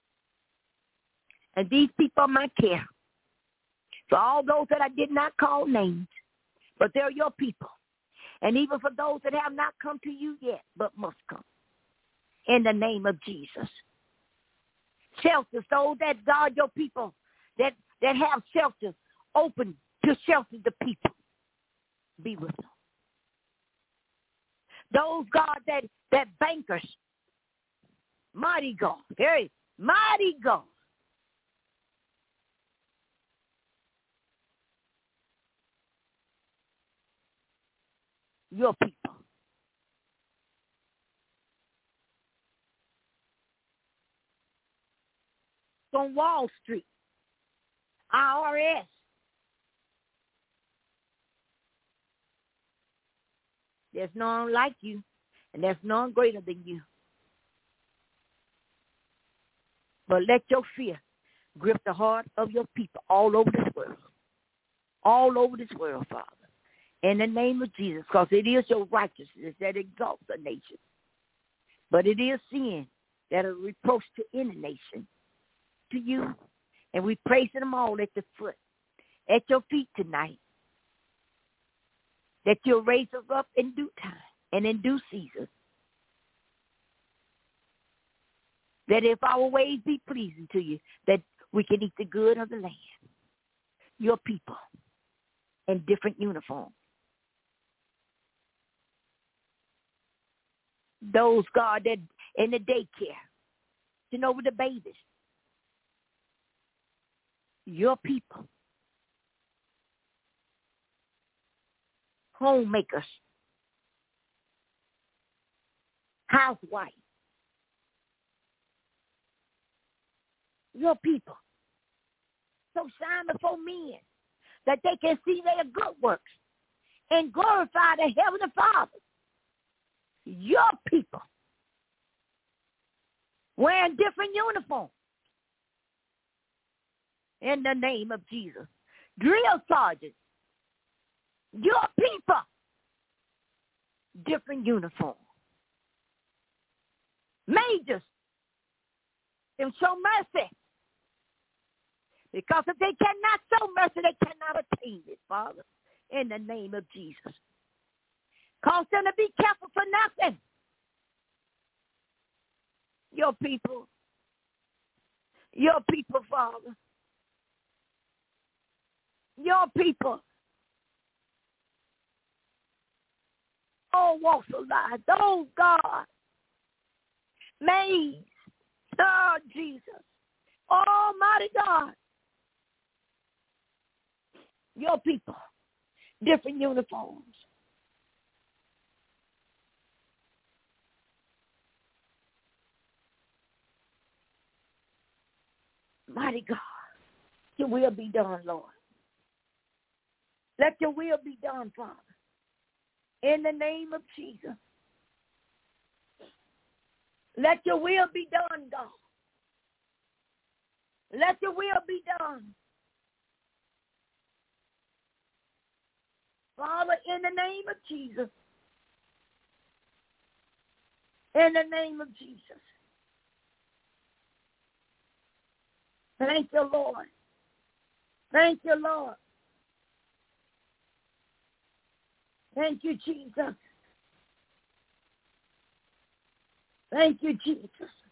And these people are my care. For all those that I did not call names, but they're your people. And even for those that have not come to you yet, but must come. In the name of Jesus. Shelters, those that guard your people, that have shelters open to shelter the people. Be with them. Those, God, that bankers, mighty God, very mighty God. Your people. On Wall Street, IRS. There's none like you, and there's none greater than you. But let your fear grip the heart of your people all over this world. All over this world, Father. in the name of Jesus, because it is your righteousness that exalts a nation. But it is sin that is a reproach to any nation, to you. And we praise them all at the foot, at your feet tonight, that you'll raise us up in due time and in due season. That if our ways be pleasing to you, that we can eat the good of the land. Your people in different uniforms. Those, God, that in the daycare, you know, with the babies. Your people. Homemakers. Housewives. Your people. So shine before men that they can see their good works and glorify the Heavenly Father. Your people wearing different uniforms in the name of Jesus. Drill sergeants, your people, different uniforms. Majors, and show mercy. Because if they cannot show mercy, they cannot attain it, Father, in the name of Jesus. Cause them to be careful for nothing. Your people, Father. Your people. All walks of life. Those, God, made, oh, Jesus, Almighty God. Your people, different uniforms. Mighty God, your will be done, Lord. Let your will be done, Father. In the name of Jesus. Let your will be done, God. Let your will be done. Father, in the name of Jesus. In the name of Jesus. Thank you, Lord. Thank you, Lord. Thank you, Jesus. Thank you, Jesus.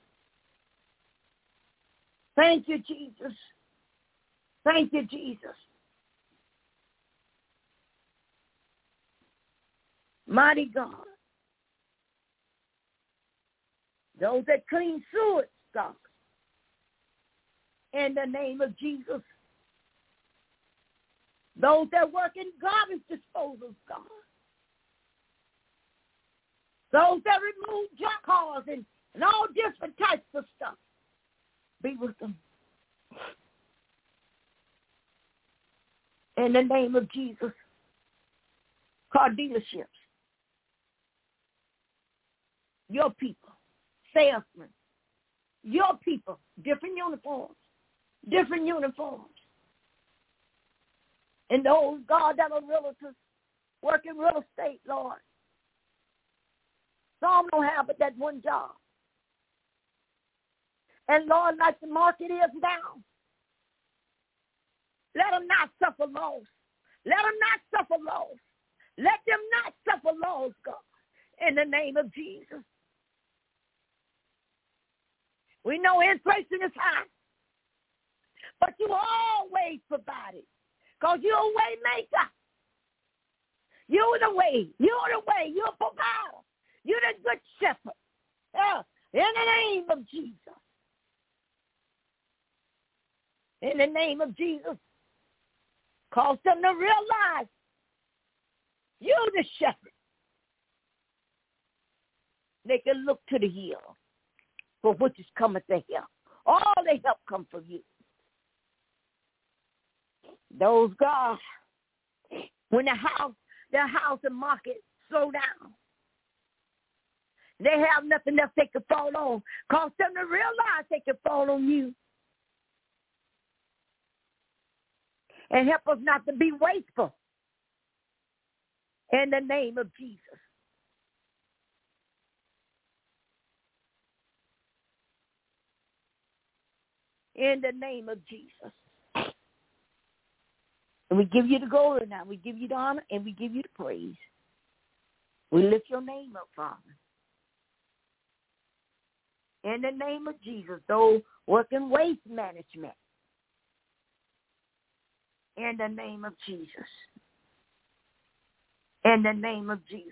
Thank you, Jesus. Thank you, Jesus. Mighty God. Those that clean sewage, God. In the name of Jesus. Those that work in garbage disposals, God. Those that remove junk cars and all different types of stuff. Be with them. In the name of Jesus. Car dealerships. Your people. Salesmen. Your people. Different uniforms. Different uniforms. And those, God, that are realtors, work in real estate, Lord. Some don't have but that one job. And, Lord, like the market is now, let them not suffer loss. Let them not suffer loss. Let them not suffer loss, God, in the name of Jesus. We know inflation is high, but you always provide it because you're a way maker. You're the way. You're the way. You're a provider. You're the good shepherd. In the name of Jesus. In the name of Jesus. Cause them to realize you're the shepherd. They can look to the hill for which is cometh their help. All their help come from you. Those, God, when their house and market slow down, they have nothing else they can fall on. Cause them to realize they can fall on you. And help us not to be wasteful. In the name of Jesus. In the name of Jesus. And we give you the glory now. We give you the honor and we give you the praise. We lift your name up, Father. In the name of Jesus, those working waste management. In the name of Jesus. In the name of Jesus.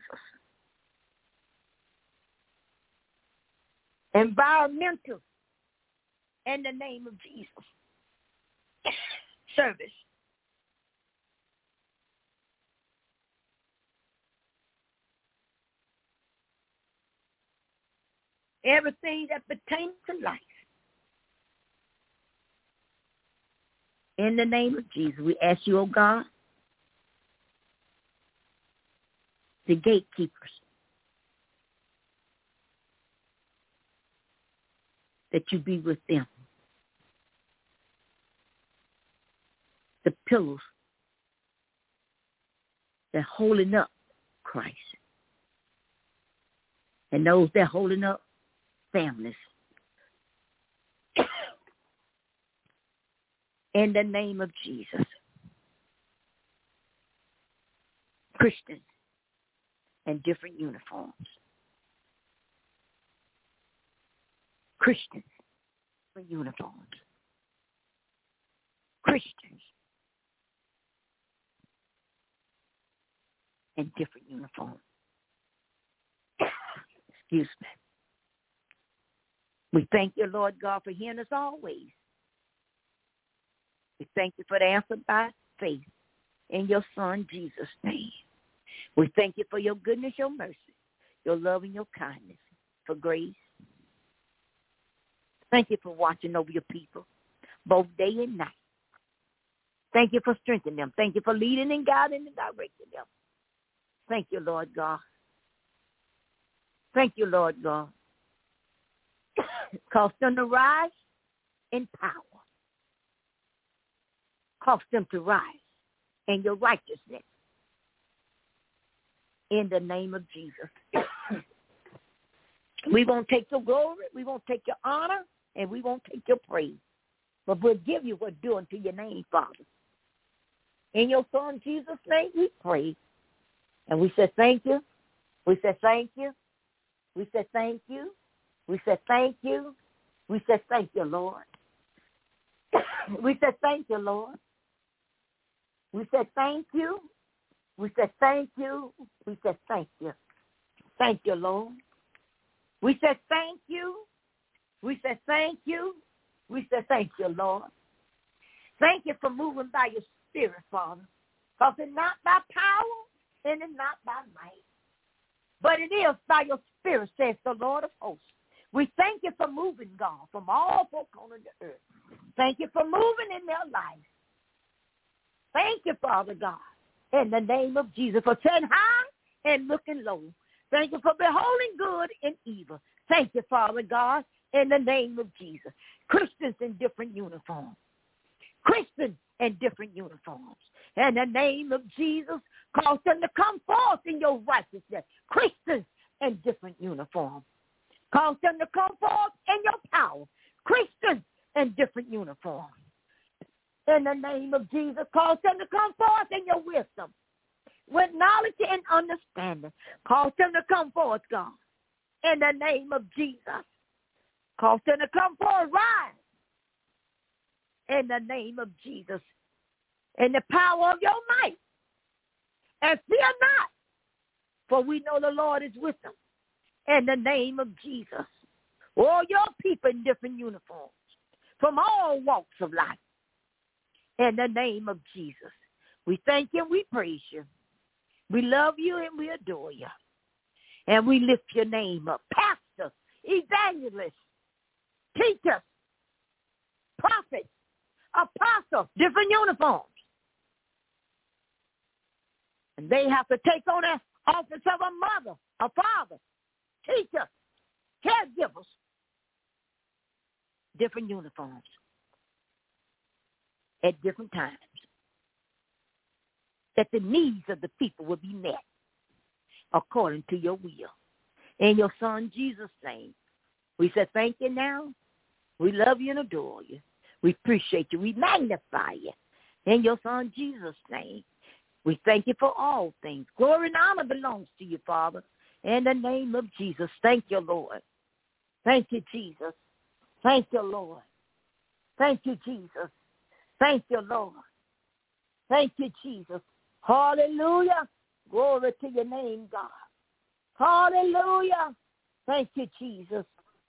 Environmental. In the name of Jesus. Service. Everything that pertains to life. In the name of Jesus, we ask you, oh God, the gatekeepers, that you be with them. The pillars that are holding up Christ. And those that are holding up families. In the name of Jesus. Christians in different uniforms. Christians in uniforms. Christians in different uniforms. Excuse me. We thank you, Lord God, for hearing us always. We thank you for the answer by faith in your Son, Jesus' name. We thank you for your goodness, your mercy, your love, and your kindness, for grace. Thank you for watching over your people, both day and night. Thank you for strengthening them. Thank you for leading and guiding and directing them. Thank you, Lord God. Thank you, Lord God. Cause them to rise in power. Cause them to rise in your righteousness. In the name of Jesus. We won't take your glory, we won't take your honor, and we won't take your praise. But we'll give you what's due unto your name, Father. In your Son, Jesus' name, we pray. And we say thank you. We say thank you. We say thank you. We say thank you. We say thank you, Lord. We say thank you, Lord. We say thank you. We say thank you. We say thank you. Thank you, Lord. We say thank you. We say thank you. We say thank you, Lord. Thank you for moving by your Spirit, Father. Because it's not by power and it's not by might. But it is by your Spirit, says the Lord of hosts. We thank you for moving, God, from all folk on the earth. Thank you for moving in their lives. Thank you, Father God, in the name of Jesus, for sitting high and looking low. Thank you for beholding good and evil. Thank you, Father God, in the name of Jesus. Christians in different uniforms. Christians in different uniforms. In the name of Jesus, cause them to come forth in your righteousness. Christians in different uniforms. Cause them to come forth in your power. Christians in different uniforms. In the name of Jesus, cause them to come forth in your wisdom. With knowledge and understanding. Cause them to come forth, God. In the name of Jesus. Cause them to come forth, rise. In the name of Jesus. In the power of your might. And fear not, for we know the Lord is with them. In the name of Jesus. All your people in different uniforms. From all walks of life. In the name of Jesus. We thank you and we praise you. We love you and we adore you. And we lift your name up. Pastors, evangelists, teachers, prophets, apostles, different uniforms. And they have to take on the office of a mother, a father, teacher, caregivers, different uniforms at different times. That the needs of the people will be met. according to your will. In your Son, Jesus' name, we say thank you now. We love you and adore you. We appreciate you. We magnify you. In your Son, Jesus' name, we thank you for all things. Glory and honor belongs to you, Father. In the name of Jesus, thank you, Lord. Thank you, Jesus. Thank you, Lord. Thank you, Jesus. Thank you, Lord. Thank you, Jesus. Hallelujah. Glory to your name, God. Hallelujah. Thank you, Jesus.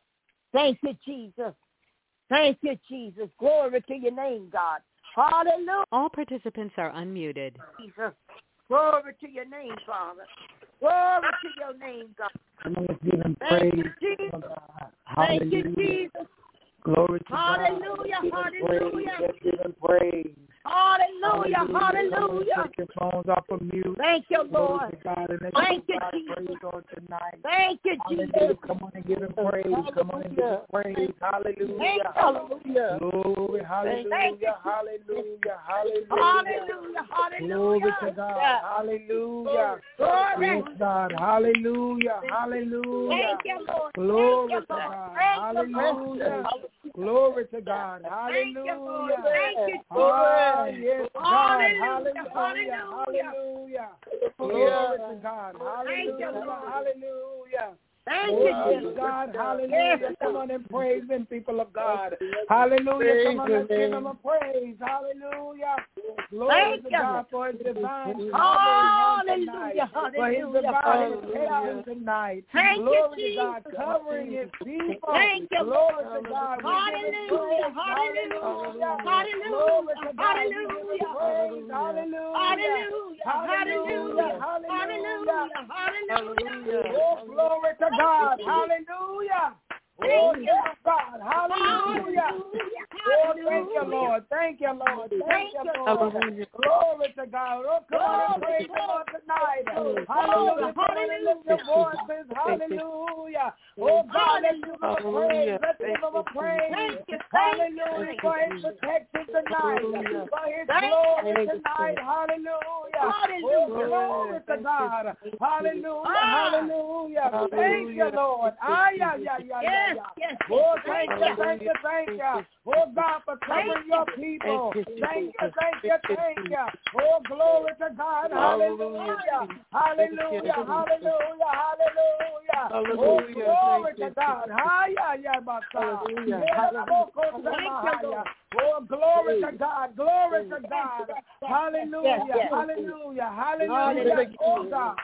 Thank you, Jesus. Thank you, Jesus. Glory to your name, God. Hallelujah. All participants are unmuted. Jesus. Glory to your name, Father. Glory to your name, God. Come on, let's give him Thank praise. you, Jesus. Hallelujah. Thank you, Jesus. Glory to Hallelujah. God. Hallelujah. Let's give him praise. Hallelujah. Hallelujah. Take your phones off of mute. Thank you, Glory Lord. to God. And let's Thank give you, God Jesus. praise on tonight. Thank you, Hallelujah. Jesus. Come on and give him praise. Come on and give him praise. Hallelujah. Hallelujah. Glory. Hallelujah. Thank you. Hallelujah. Hallelujah. Hallelujah. Glory Hallelujah. to God. Hallelujah. Glory. Yes, God. Hallelujah. Hallelujah. Thank you, Lord. Glory Thank to you, Lord. God. Thank you, Hallelujah. Glory to God. Thank you, Lord. Hallelujah. Thank you, Ah, Jesus. yes, God. Hallelujah. Hallelujah. Hallelujah. Hallelujah. Glory to God. Thank you, Hallelujah. Lord. Hallelujah. Thank Oh, you, yes, Jesus. God. Hallelujah. Yes, Come on and praise him, people of God. Hallelujah. Come on, let's give him a praise. Hallelujah. Glory to God for his divine covering on tonight. Hallelujah. For his divine Hallelujah. protection tonight. Thank you, Glory to Jesus. God, covering his people. Thank you, Glory Lord. to God. We give him Hallelujah. praise. Hallelujah. Hallelujah. Glory to God. We give him Hallelujah. praise. Hallelujah. Hallelujah. Hallelujah. Hallelujah. Hallelujah. Oh, glory to God. Hallelujah. Oh, yes, God. Hallelujah. Oh, thank you, Lord. Thank you, Lord. Thank you, Lord. Glory to God. Oh, come on and praise him on tonight. Hallelujah. Come on and lift your voices. Hallelujah. Oh, God, let's give him a praise. Let's give him a praise. Hallelujah. For his protection tonight. For his glory tonight. Hallelujah. Oh, glory to God. Hallelujah. Hallelujah. Thank you, Lord. Yes. Oh, thank you, thank you, thank you. Oh, God, for covering your people. Thank you. Oh, glory to God. Hallelujah. Hallelujah. Hallelujah. Hallelujah. Oh, glory to God. Oh, glory to God. Glory to God. Hallelujah. Hallelujah. Hallelujah. Oh, God.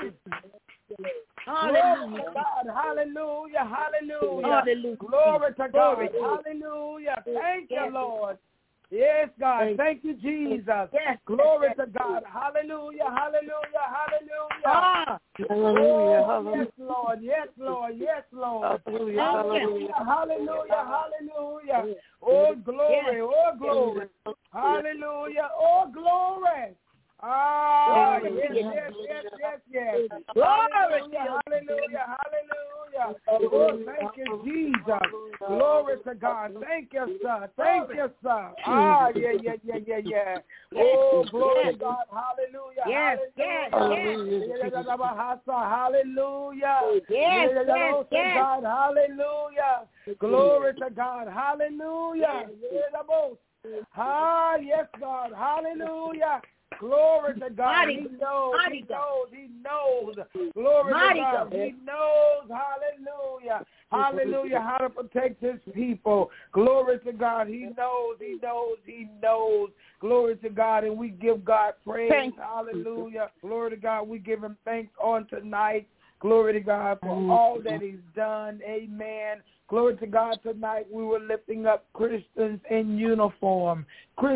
Hallelujah, God. Hallelujah. Hallelujah. Glory to God. Hallelujah. Thank you, Lord. Yes, God. Thank you, Jesus. Yes. Glory to God. Hallelujah. Hallelujah. Hallelujah. Hallelujah. Oh, yes, Lord. Yes, Lord. Yes, Lord. Hallelujah. Hallelujah. Hallelujah. Hallelujah. Oh, glory. Oh, glory. Hallelujah. Oh, glory. Ah, yes. Hallelujah, hallelujah. Oh, thank you, Jesus. Glory to God. Thank you, sir. Ah, yeah. Oh, glory to God. Hallelujah. Yes. Hallelujah. Yes. God. Hallelujah. Glory to God. Hallelujah. Ah, yes, God. Hallelujah. Glory to God. He knows. Glory to God. He knows. Hallelujah. Hallelujah. How to protect his people. Glory to God. He knows. Glory to God. And we give God praise. Hallelujah. Glory to God. We give him thanks on tonight. Glory to God for all that he's done. Amen. Glory to God. Tonight we were lifting up Christians in uniform.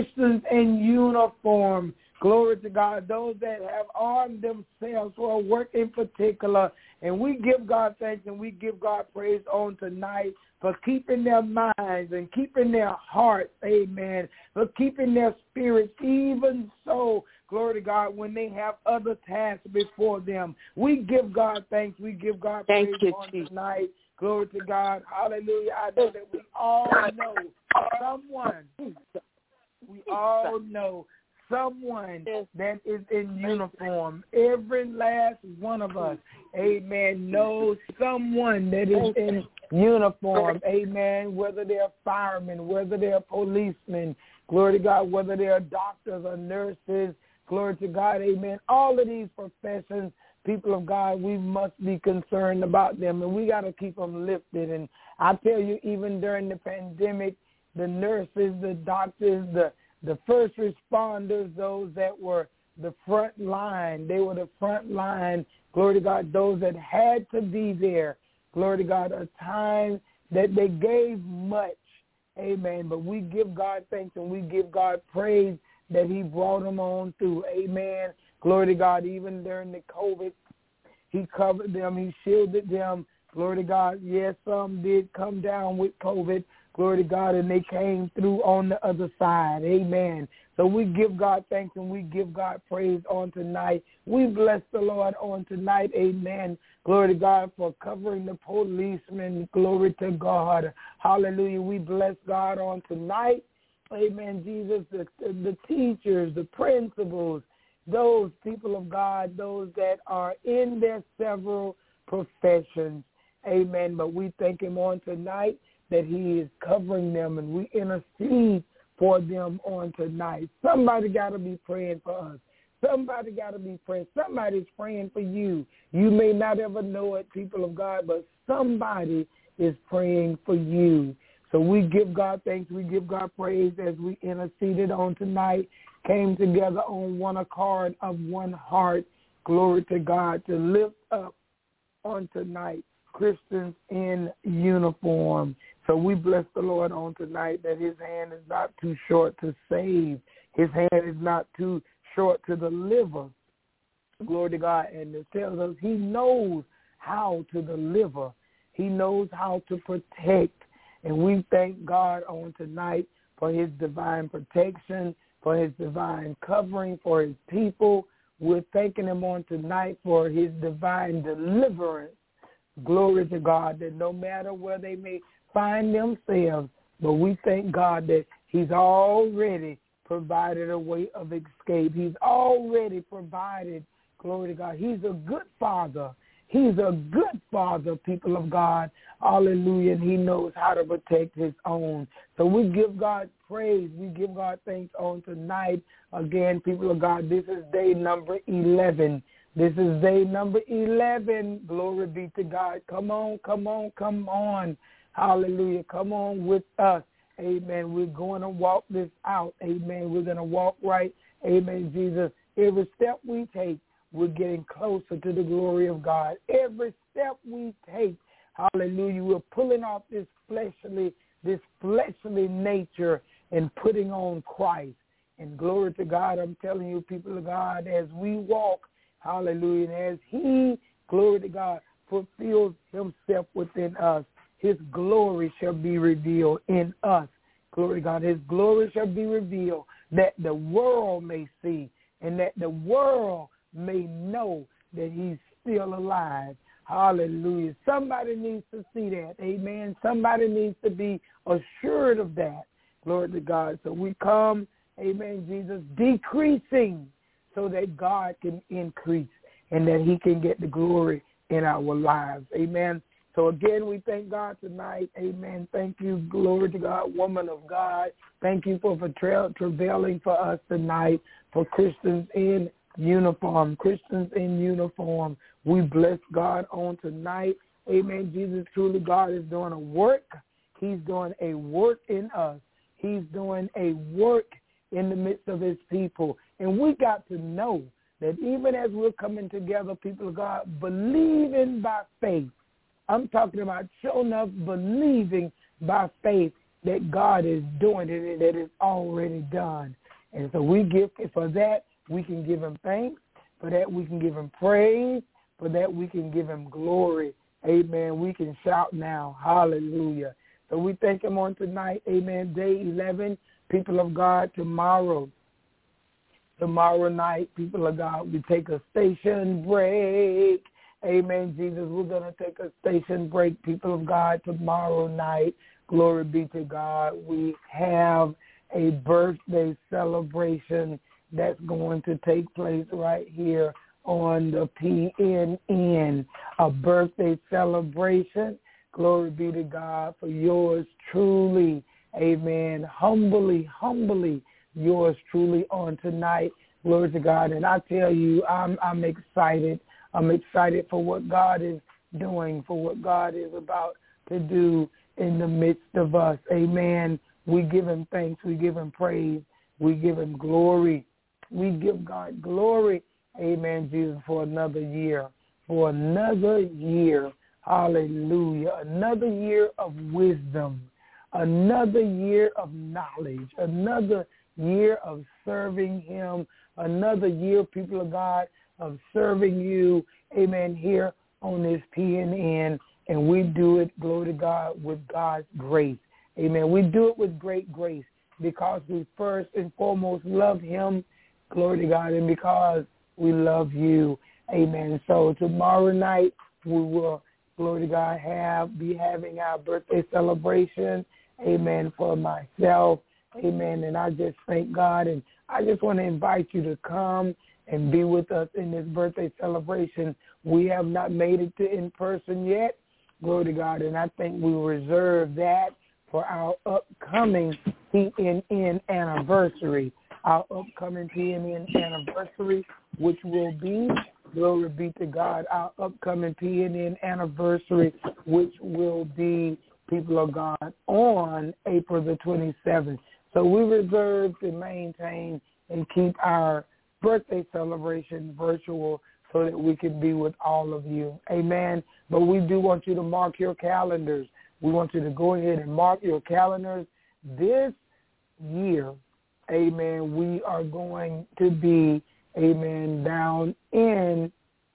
Glory to God. Those that have armed themselves for a work in particular. And we give God thanks and we give God praise on tonight for keeping their minds and keeping their hearts, amen, for keeping their spirits, even so, glory to God, when they have other tasks before them. We give God thanks. We give God praise on tonight. Glory to God. Hallelujah. I know that we all know someone that is in uniform. Every last one of us, amen, knows someone that is in uniform, amen, whether they're firemen, whether they're policemen, glory to God, whether they're doctors or nurses, glory to God, amen. All of these professions, people of God, we must be concerned about them, and we got to keep them lifted. And I tell you, even during the pandemic, the nurses, the doctors, the first responders, those that were the front line, they were the front line, glory to God, those that had to be there, glory to God, a time that they gave much, amen. But we give God thanks and we give God praise that he brought them on through, amen. Glory to God, even during the COVID, he covered them, he shielded them, glory to God. Yes, some did come down with COVID, glory to God, and they came through on the other side, amen. So we give God thanks and we give God praise on tonight. We bless the Lord on tonight, amen. Glory to God for covering the policemen, glory to God. Hallelujah, we bless God on tonight, amen, Jesus, the teachers, the principals, those people of God, those that are in their several professions, amen. But we thank him on tonight that he is covering them, and we intercede for them on tonight. Somebody got to be praying for us. Somebody got to be praying. Somebody's praying for you. You may not ever know it, people of God, but somebody is praying for you. So we give God thanks. We give God praise as we interceded on tonight, came together on one accord of one heart. Glory to God, to lift up on tonight Christians in uniform. So we bless the Lord on tonight that his hand is not too short to save. His hand is not too short to deliver. Glory to God. And it tells us he knows how to deliver. He knows how to protect. And we thank God on tonight for his divine protection, for his divine covering for his people. We're thanking him on tonight for his divine deliverance. Glory to God, that no matter where they may find themselves, but we thank God that he's already provided a way of escape. He's already provided, glory to God. He's a good father. He's a good father, people of God. Hallelujah. And he knows how to protect his own. So we give God praise. We give God thanks on tonight. Again, people of God, this is day number 11. This is day number 11. Glory be to God. Come on, come on, come on. Hallelujah. Come on with us. Amen. We're going to walk this out. Amen. We're going to walk right. Amen, Jesus. Every step we take, we're getting closer to the glory of God. Every step we take, hallelujah, we're pulling off this fleshly nature and putting on Christ. And glory to God, I'm telling you, people of God, as we walk, hallelujah, and as he, glory to God, fulfills himself within us, his glory shall be revealed in us. Glory to God, his glory shall be revealed that the world may see and that the world may know that he's still alive. Hallelujah. Somebody needs to see that. Amen. Somebody needs to be assured of that. Glory to God. So we come, amen, Jesus, decreasing so that God can increase and that he can get the glory in our lives. Amen. So again, we thank God tonight. Amen. Thank you. Glory to God, woman of God. Thank you for travailing for us tonight, for Christians in uniform. Christians in uniform. We bless God on tonight. Amen. Jesus, truly God is doing a work. He's doing a work in us. He's doing a work in the midst of his people. And we got to know that even as we're coming together, people of God, believing by faith, I'm talking about showing up, believing by faith that God is doing it and that it's already done. And so we give, for that, we can give him thanks. For that, we can give him praise. For that, we can give him glory. Amen. We can shout now. Hallelujah. So we thank him on tonight. Amen. Day 11, people of God, tomorrow night, people of God, we take a station break. Amen, Jesus. We're going to take a station break, people of God, tomorrow night. Glory be to God. We have a birthday celebration. that's going to take place right here on the PNN, a birthday celebration. Glory be to God for yours truly. Amen. Humbly yours truly on tonight. Glory to God. And I tell you, I'm excited. I'm excited for what God is doing, for what God is about to do in the midst of us. Amen. We give him thanks. We give him praise. We give him glory. We give God glory. Amen, Jesus, for another year. For another year. Hallelujah. Another year of wisdom. Another year of knowledge. Another year of serving him. Another year, people of God, of serving you. Amen, here on this PNN. And we do it, glory to God, with God's grace. Amen. We do it with great grace because we first and foremost love him, glory to God, and because we love you. Amen. So tomorrow night we will, glory to God, be having our birthday celebration. Amen. For myself. Amen. And I just thank God, and I just want to invite you to come and be with us in this birthday celebration. We have not made it to in person yet. Glory to God. And I think we reserve that for our upcoming PNN anniversary. Our upcoming PNN anniversary, which will be, glory be to God, our upcoming PNN anniversary, which will be, people of God, on April the 27th. So we reserve to maintain and keep our birthday celebration virtual so that we can be with all of you. Amen. But we do want you to mark your calendars. We want you to go ahead and mark your calendars. This year, amen, we are going to be, amen, down in,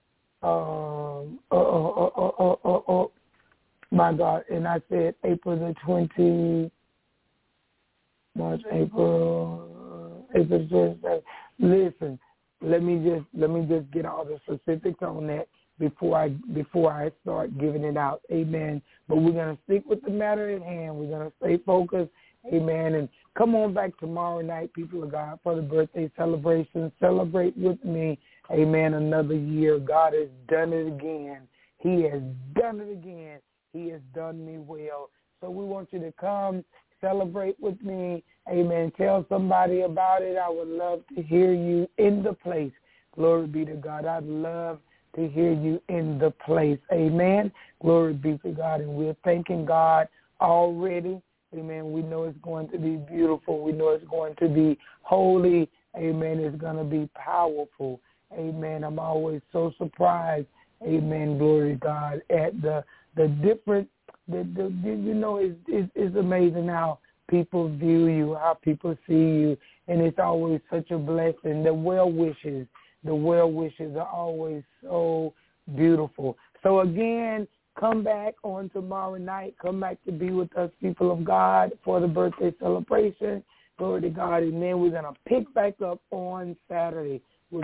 my God, and I said April the 20, March, April 27th. Listen, let me just get all the specifics on that before I start giving it out. Amen. But we're going to stick with the matter at hand. We're going to stay focused. Amen. And come on back tomorrow night, people of God, for the birthday celebration. Celebrate with me. Amen. Another year. God has done it again. He has done it again. He has done me well. So we want you to come celebrate with me. Amen. Tell somebody about it. I would love to hear you in the place. Glory be to God. I'd love to hear you in the place. Amen. Glory be to God. And we're thanking God already. Amen. We know it's going to be beautiful. We know it's going to be holy. Amen. It's going to be powerful. Amen. I'm always so surprised. Amen. Glory to God at the different, you know, it's amazing how people view you, how people see you, and it's always such a blessing. The well wishes are always so beautiful. So again, come back on tomorrow night. Come back to be with us, people of God, for the birthday celebration. Glory to God. And then we're going to pick back up on Saturday.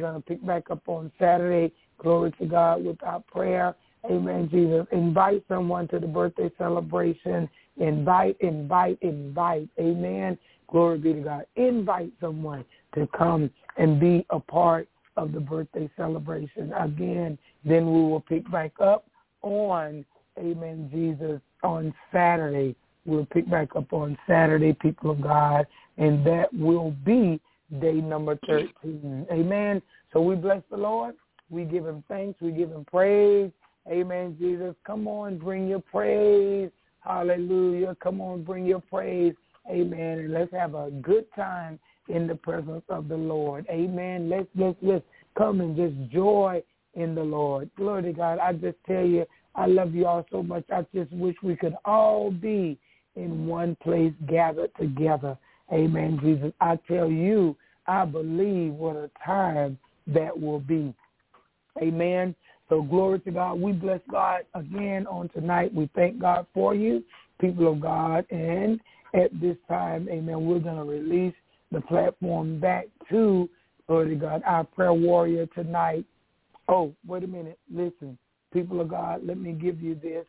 Glory to God with our prayer. Amen, Jesus. Invite someone to the birthday celebration. Invite. Amen. Glory be to God. Invite someone to come and be a part of the birthday celebration. Again, then we will pick back up on, amen, Jesus, on Saturday. We'll pick back up on Saturday, people of God, and that will be day number 13. Amen. So we bless the Lord. We give him thanks. We give him praise. Amen, Jesus. Come on, bring your praise. Hallelujah. Come on, bring your praise. Amen. And let's have a good time in the presence of the Lord. Amen. Let's come and just joy in the Lord. Glory to God. I just tell you, I love you all so much. I just wish we could all be in one place gathered together. Amen, Jesus. I tell you, I believe what a time that will be. Amen. So glory to God. We bless God again on tonight. We thank God for you, people of God. And at this time, amen, we're going to release the platform back to, glory to God, our prayer warrior tonight. Oh, wait a minute. Listen, people of God, let me give you this.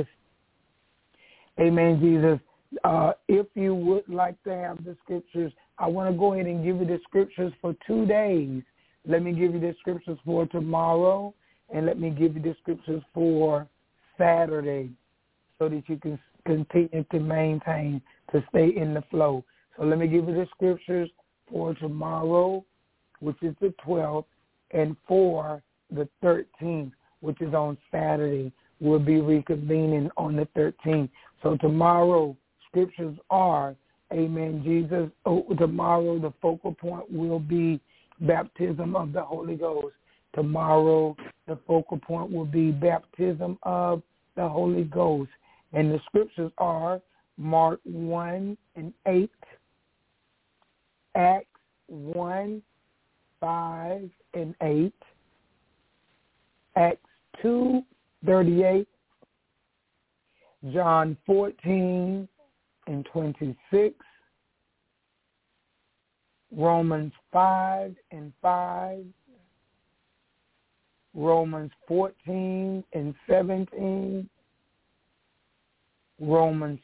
Amen, Jesus. If you would like to have the scriptures, I want to go ahead and give you the scriptures for 2 days. Let me give you the scriptures for tomorrow, and let me give you the scriptures for Saturday so that you can continue to maintain, to stay in the flow. So let me give you the scriptures for tomorrow, which is the 12th, and for the 13th, which is on Saturday. We'll be reconvening on the 13th. So tomorrow, scriptures are, amen, Jesus. Tomorrow, the focal point will be baptism of the Holy Ghost. Tomorrow, the focal point will be baptism of the Holy Ghost. And the scriptures are Mark 1:8, Acts 1:5-8, Acts 2:38, John 14:26, Romans 5:5, Romans 14:17, Romans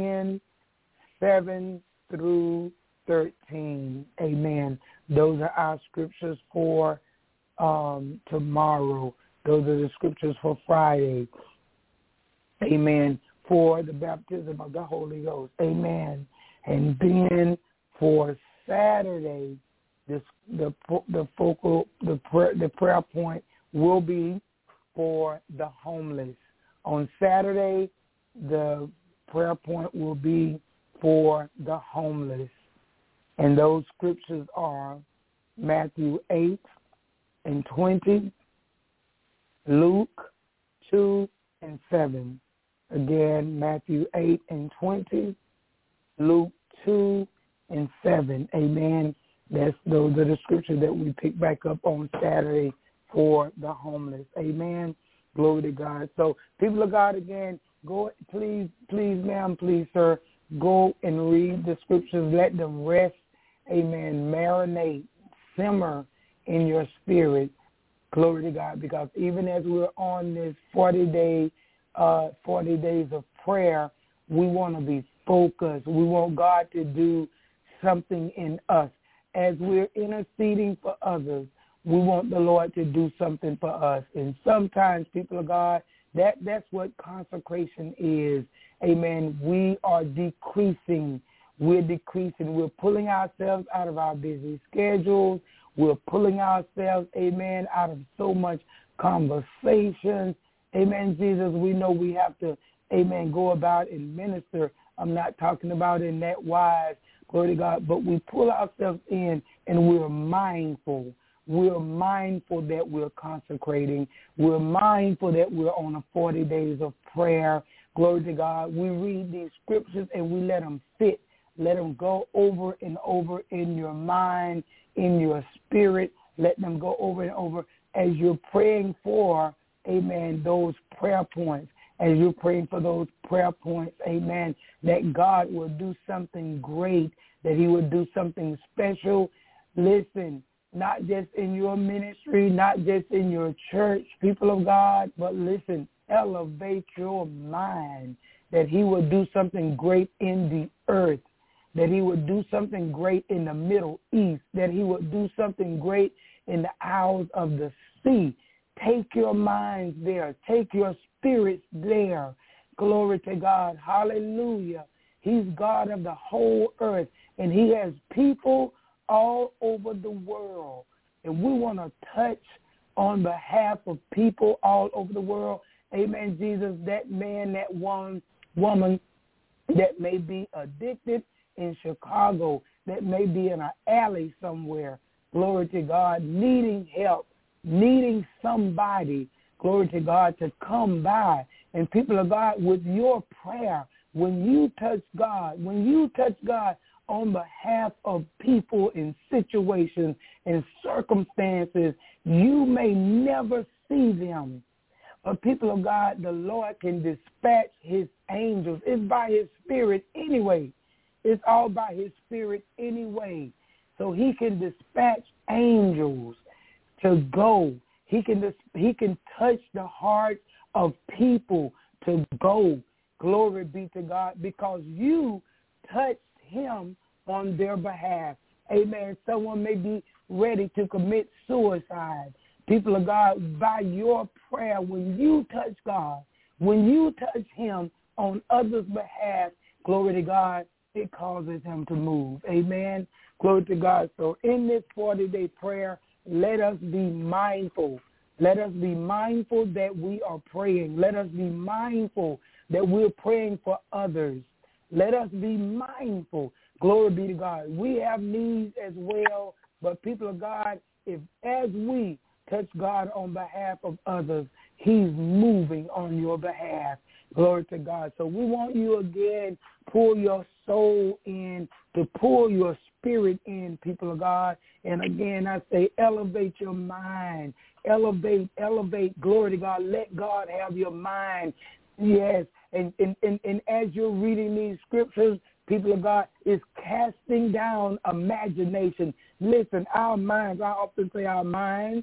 10:7-13. Amen. Those are our scriptures for tomorrow. Those are the scriptures for Friday. Amen. For the baptism of the Holy Ghost. Amen. And then for Saturday, the prayer point will be for the homeless. On Saturday, the prayer point will be for the homeless. And those scriptures are Matthew 8:20, Luke 2:7. Again, Matthew 8:20, Luke 2:7. Amen. Those are the scriptures that we pick back up on Saturday for the homeless. Amen. Glory to God. So, people of God, again, go, please, ma'am, please, sir, go and read the scriptures. Let them rest. Amen. Marinate, simmer in your spirit. Glory to God. Because even as we're on this 40 days of prayer, we want to be focused. We want God to do something in us. As we're interceding for others, we want the Lord to do something for us. And sometimes, people of God, that's what consecration is. Amen. We are decreasing. We're decreasing. We're pulling ourselves out of our busy schedules. We're pulling ourselves, amen, out of so much conversation. Amen, Jesus, we know we have to, amen, go about and minister. I'm not talking about in that wise, glory to God, but we pull ourselves in and we're mindful. We're mindful that we're consecrating. We're mindful that we're on a 40 days of prayer. Glory to God. We read these scriptures and we let them fit. Let them go over and over in your mind, in your spirit. Let them go over and over as you're praying for, amen, those prayer points. As you're praying for those prayer points, amen, that God will do something great, that he will do something special. Listen, not just in your ministry, not just in your church, people of God, but listen, elevate your mind, that he will do something great in the earth, that he would do something great in the Middle East, that he would do something great in the Isles of the Sea. Take your minds there. Take your spirits there. Glory to God. Hallelujah. He's God of the whole earth, and he has people all over the world. And we want to touch on behalf of people all over the world. Amen, Jesus, that man, that woman that may be addicted in Chicago, that may be in an alley somewhere, glory to God, needing help, needing somebody, glory to God, to come by. And people of God, with your prayer, when you touch God on behalf of people in situations and circumstances, you may never see them. But people of God, the Lord can dispatch his angels. It's by his spirit anyway. It's all by his spirit anyway. So he can dispatch angels to go. He can touch the hearts of people to go. Glory be to God, because you touched him on their behalf. Amen. Someone may be ready to commit suicide. People of God, by your prayer, when you touch God, when you touch him on others' behalf, glory to God, it causes him to move. Amen. Glory to God. So in this 40-day prayer, let us be mindful. Let us be mindful that we are praying. Let us be mindful that we're praying for others. Let us be mindful. Glory be to God. We have needs as well, but people of God, if as we touch God on behalf of others, he's moving on your behalf. Glory to God. So we want you again, pull your soul in, to pull your spirit in, people of God. And again, I say elevate your mind. Elevate. Glory to God. Let God have your mind. Yes. And as you're reading these scriptures, people of God, is casting down imagination. Listen, our minds, I often say our minds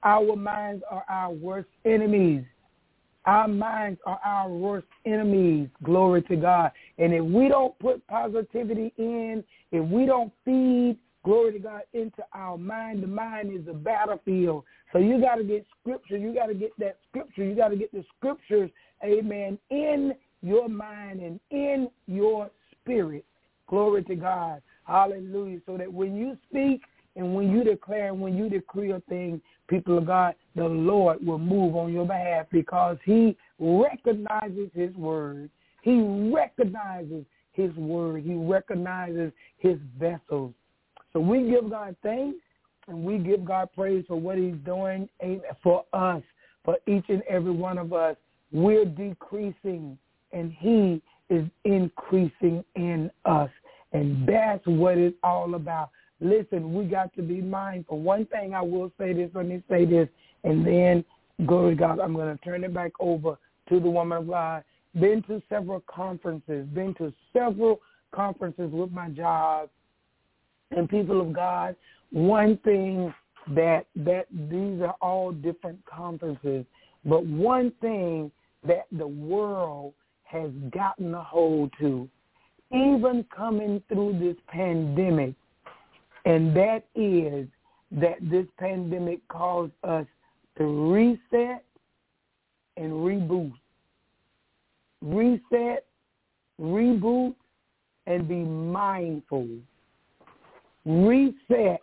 are our worst enemies. Our minds are our worst enemies. Glory to God. And if we don't put positivity in, if we don't feed, glory to God, into our mind, the mind is a battlefield. So you got to get scripture. You got to get that scripture. You got to get the scriptures, amen, in your mind and in your spirit. Glory to God. Hallelujah. So that when you speak and when you declare and when you decree a thing, people of God, the Lord will move on your behalf because he recognizes his word. He recognizes his word. He recognizes his vessels. So we give God thanks and we give God praise for what he's doing for us, for each and every one of us. We're decreasing and he is increasing in us. And that's what it's all about. Listen, we got to be mindful. One thing I will say this, let me say this, and then, glory to God, I'm going to turn it back over to the woman of God. Been to several conferences with my job. And people of God, one thing that these are all different conferences, but one thing that the world has gotten a hold to, even coming through this pandemic, and that is that this pandemic caused us to reset and reboot. Reset, reboot, and be mindful. Reset,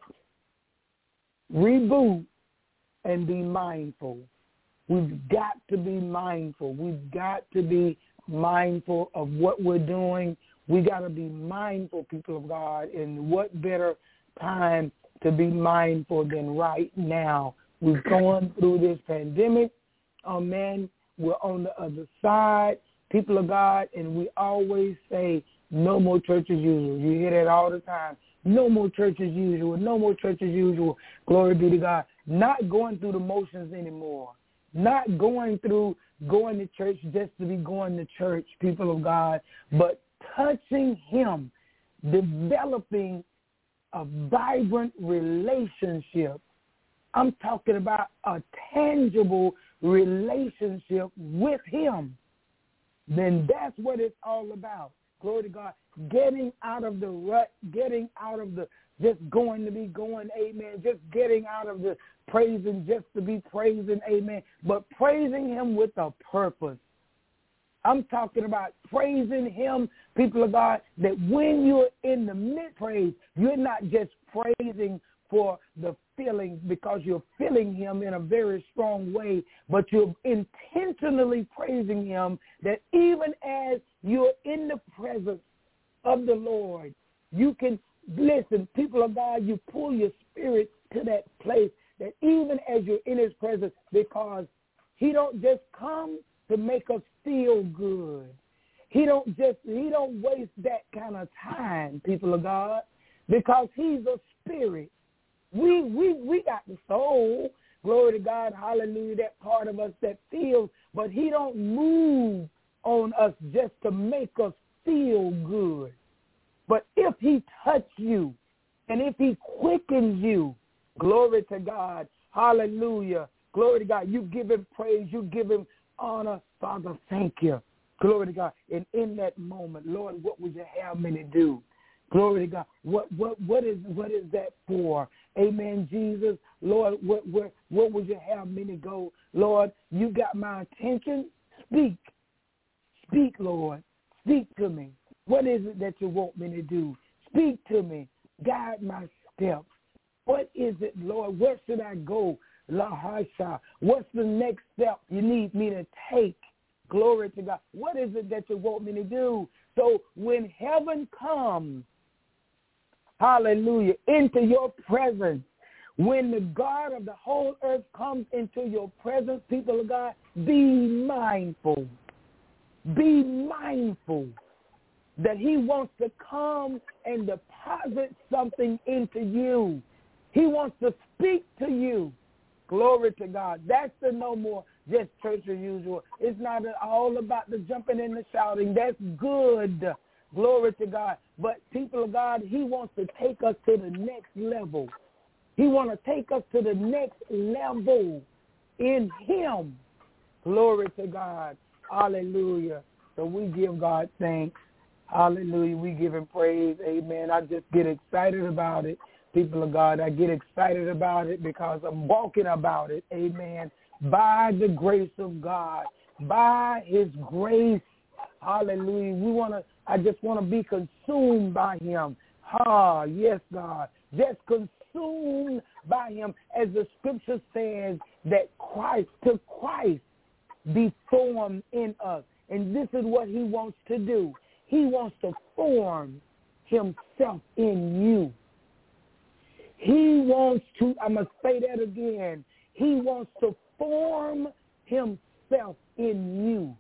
reboot, and be mindful. We've got to be mindful. We've got to be mindful of what we're doing. We got to be mindful, people of God, and what better time to be mindful than right now. We've gone through this pandemic. Amen. We're on the other side, people of God, and we always say no more church as usual. You hear that all the time. No more church as usual. No more church as usual. Glory be to God. Not going through the motions anymore. Not going to church just to be going to church, people of God, but touching him, developing a vibrant relationship. I'm talking about a tangible relationship with him. Then that's what it's all about. Glory to God. Getting out of the rut, getting out of the just going to be going, amen, just getting out of the praising just to be praising, amen, but praising him with a purpose. I'm talking about praising him, people of God, that when you're in the mid-praise, you're not just praising for the feelings because you're feeling him in a very strong way, but you're intentionally praising him that even as you're in the presence of the Lord, you can, listen, people of God, you pull your spirit to that place that even as you're in his presence, because he don't just come to make us feel good. He don't waste that kind of time, people of God, because he's a spirit. We got the soul, glory to God, hallelujah, that part of us that feels, but he don't move on us just to make us feel good. But if he touches you and if he quickens you, glory to God, hallelujah, glory to God, you give him praise, you give him honor. Father, thank you. Glory to God. And in that moment, Lord, what would you have me to do? Glory to God. What is that for? Amen, Jesus. Lord, where would you have me to go? Lord, you got my attention. Speak. Speak, Lord. Speak to me. What is it that you want me to do? Speak to me. Guide my steps. What is it, Lord? Where should I go? Lahasha. What's the next step you need me to take? Glory to God. What is it that you want me to do? So when heaven comes, hallelujah, into your presence, when the God of the whole earth comes into your presence, people of God, be mindful. Be mindful that he wants to come and deposit something into you. He wants to speak to you. Glory to God. That's the no more just church as usual. It's not all about the jumping and the shouting. That's good. Glory to God. But people of God, he wants to take us to the next level. He wants to take us to the next level in him. Glory to God. Hallelujah. So we give God thanks. Hallelujah. We give him praise. Amen. I just get excited about it. People of God, I get excited about it because I'm walking about it. Amen. By the grace of God. By his grace. Hallelujah. I just want to be consumed by him. Yes, God. Just consumed by him. As the scripture says that Christ be formed in us. And this is what he wants to do. He wants to form himself in you. He wants to, I'm going to say that again. He wants to form himself in you.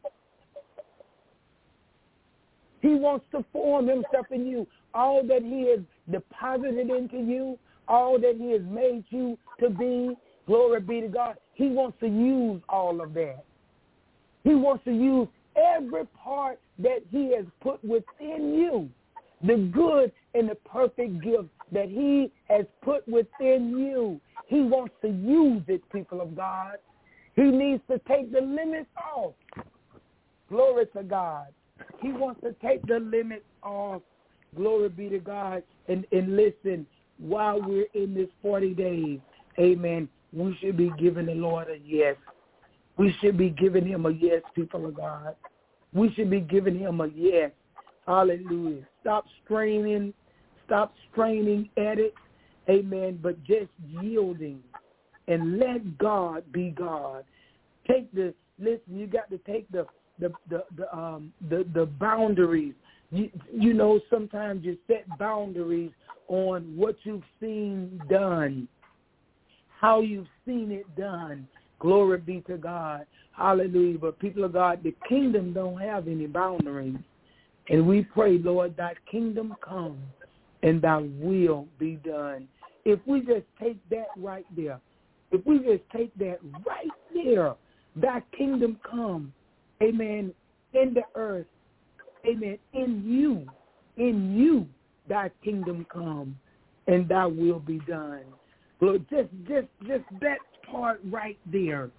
He wants to form himself in you. All that he has deposited into you, all that he has made you to be, glory be to God, he wants to use all of that. He wants to use every part that he has put within you, the good and the perfect gift that he has put within you. He wants to use it, people of God. He needs to take the limits off. Glory to God. He wants to take the limits off. Glory be to God. And listen, while we're in this 40 days, amen, we should be giving the Lord a yes. We should be giving him a yes, people of God. We should be giving him a yes. Hallelujah. Stop straining at it. Amen. But just yielding and let God be God. You got to take the boundaries. You know, sometimes you set boundaries on what you've seen done, how you've seen it done. Glory be to God. Hallelujah. But people of God, the kingdom don't have any boundaries. And we pray, Lord, thy kingdom come and thy will be done. If we just take that right there, thy kingdom come, amen, in the earth, amen, in you, thy kingdom come and thy will be done. Lord, just that part right there.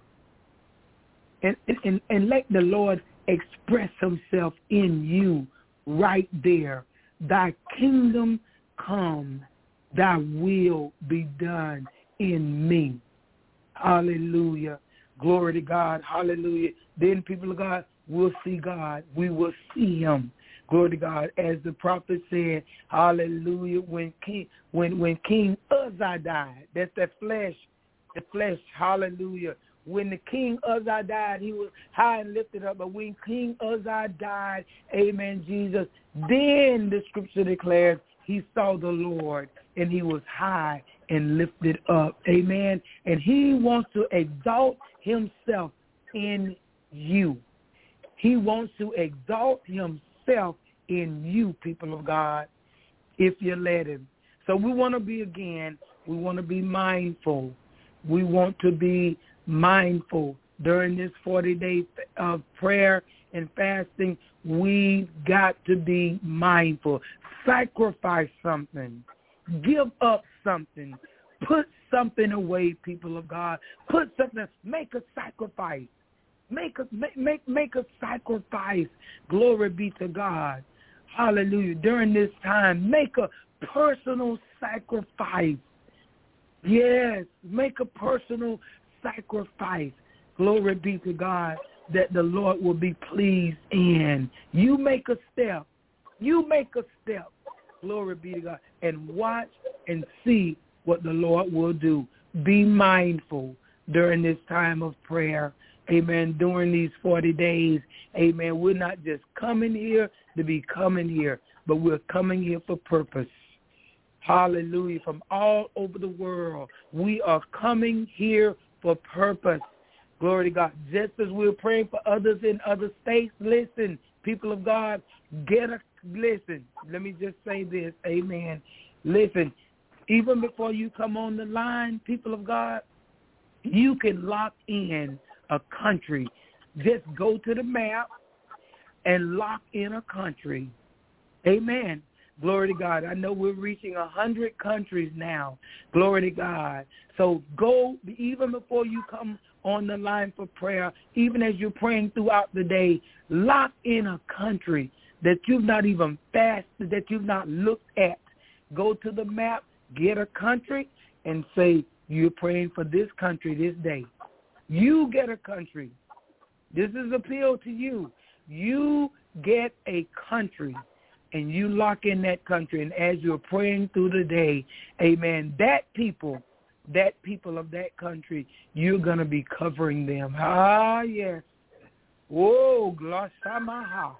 And let the Lord express himself in you right there. Thy kingdom come, thy will be done in me. Hallelujah. Glory to God. Hallelujah. Then people of God will see God. We will see him. Glory to God. As the prophet said, hallelujah, when King Uzziah died, that's the flesh, hallelujah. When the King Uzziah died, he was high and lifted up. But when King Uzziah died, amen, Jesus, then the scripture declares he saw the Lord and he was high and lifted up. Amen. And he wants to exalt himself in you. He wants to exalt himself in you, people of God, if you let him. So we want to be mindful. We want to be mindful during this 40 days of prayer and fasting. We've got to be mindful. Sacrifice something. Give up something. Put something away, people of God. Make a sacrifice. Make a sacrifice. Glory be to God. hallelujah, during this time, make a personal sacrifice. Yes, make a personal sacrifice. Glory be to God, that the Lord will be pleased in. You make a step. You make a step. Glory be to God. And watch and see what the Lord will do. Be mindful during this time of prayer. Amen. During these 40 days. Amen. We're not just coming here to be coming here, but we're coming here for purpose. Hallelujah. From all over the world, we are coming here for purpose. Glory to God. Just as we're praying for others in other states, listen, people of God, listen. Let me just say this. Amen. Listen, even before you come on the line, people of God, you can lock in a country. Just go to the map and lock in a country. Amen. Glory to God. I know we're reaching 100 countries now. Glory to God. So go, even before you come on the line for prayer, even as you're praying throughout the day, lock in a country that you've not even fasted, that you've not looked at. Go to the map, get a country, and say you're praying for this country this day. You get a country. This is appeal to you. You get a country, and you lock in that country. And as you're praying through the day, amen, that people of that country, you're going to be covering them. Ah, yes. Oh, glashamaha.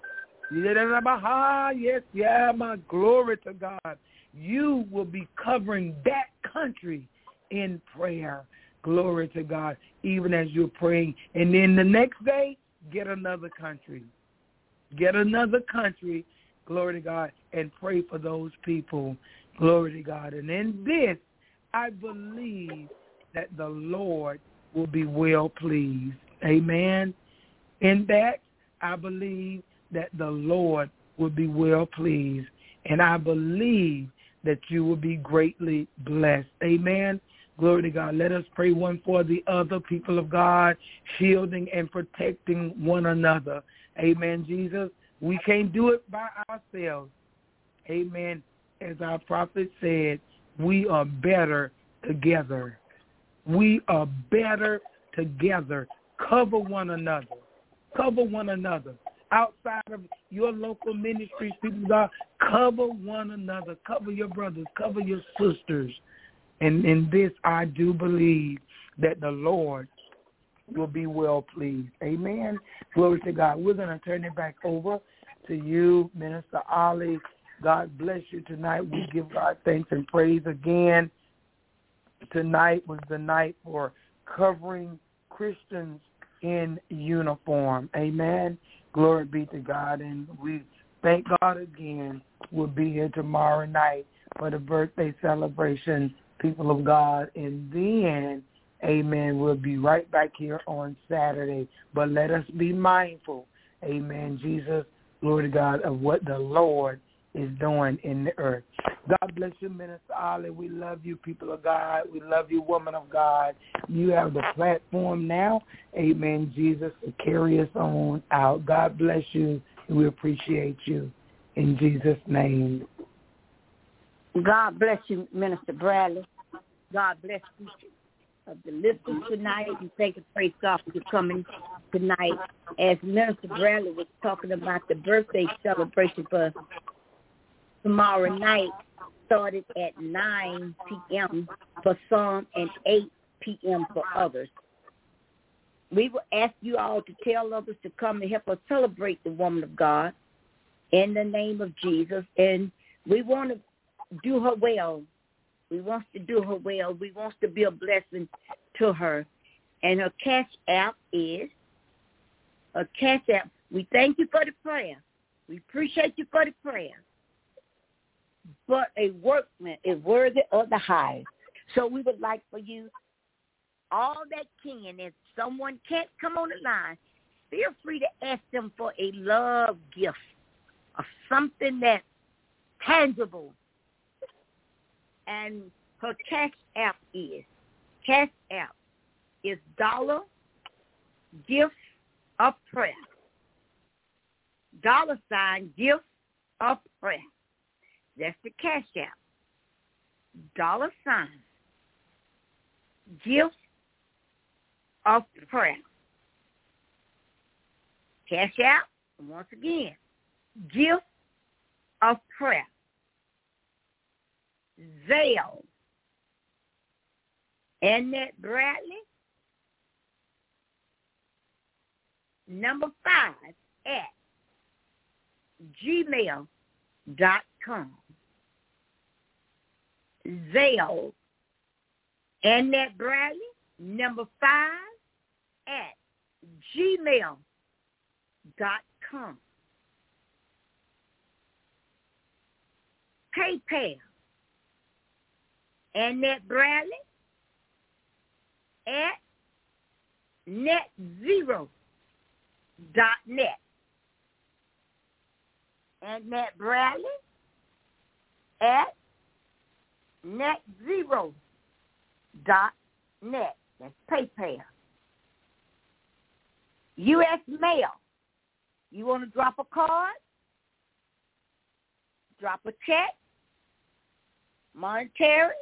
Yes, yeah, my glory to God. You will be covering that country in prayer. Glory to God, even as you're praying. And then the next day, get another country. Get another country, glory to God, and pray for those people. Glory to God. And in this, I believe that the Lord will be well pleased. Amen. In that, I believe that the Lord will be well pleased. And I believe that you will be greatly blessed. Amen. Glory to God. Let us pray one for the other, people of God, shielding and protecting one another. Amen, Jesus. We can't do it by ourselves. Amen. As our prophet said, we are better together. We are better together. Cover one another. Cover one another. Outside of your local ministries, people of God, cover one another. Cover your brothers. Cover your sisters. And in this, I do believe that the Lord will be well pleased. Amen. Glory to God. We're going to turn it back over to you, Minister Ollie. God bless you tonight. We give God thanks and praise again. Tonight was the night for covering Christians in uniform. Amen. Glory be to God. And we thank God again. We'll be here tomorrow night for the birthday celebration, people of God. And then, amen, we'll be right back here on Saturday. But let us be mindful, amen, Jesus, glory to God, of what the Lord is doing in the earth. God bless you, Minister Ollie. We love you, people of God. We love you, woman of God. You have the platform now, amen, Jesus, to carry us on out. God bless you. We appreciate you. In Jesus' name. God bless you, Minister Bradley. God bless each of the listeners tonight. And thank and praise God for you coming tonight. As Minister Bradley was talking about the birthday celebration for tomorrow night, started at 9 p.m. for some and 8 p.m. for others. We will ask you all to tell others to come and help us celebrate the woman of God in the name of Jesus. And we want to do her well. We want to do her well. We want to be a blessing to her. And her cash app is a cash app. We thank you for the prayer. We appreciate you for the prayer. But a workman is worthy of the hire. So we would like for you, all that can, if someone can't come on the line, feel free to ask them for a love gift or something that's tangible. And her cash app is dollar gift of prayer. $gift of prayer. That's the cash app. $, gift of prayer. Cash app, once again, gift of prayer. Zelle, Annette Bradley, number 5 at gmail.com. Zelle, Annette Bradley, number 5 at gmail.com. PayPal, Annette Bradley at netzero.net. Annette Bradley at netzero.net. That's PayPal. U.S. mail. You want to drop a card? Drop a check? Monetary?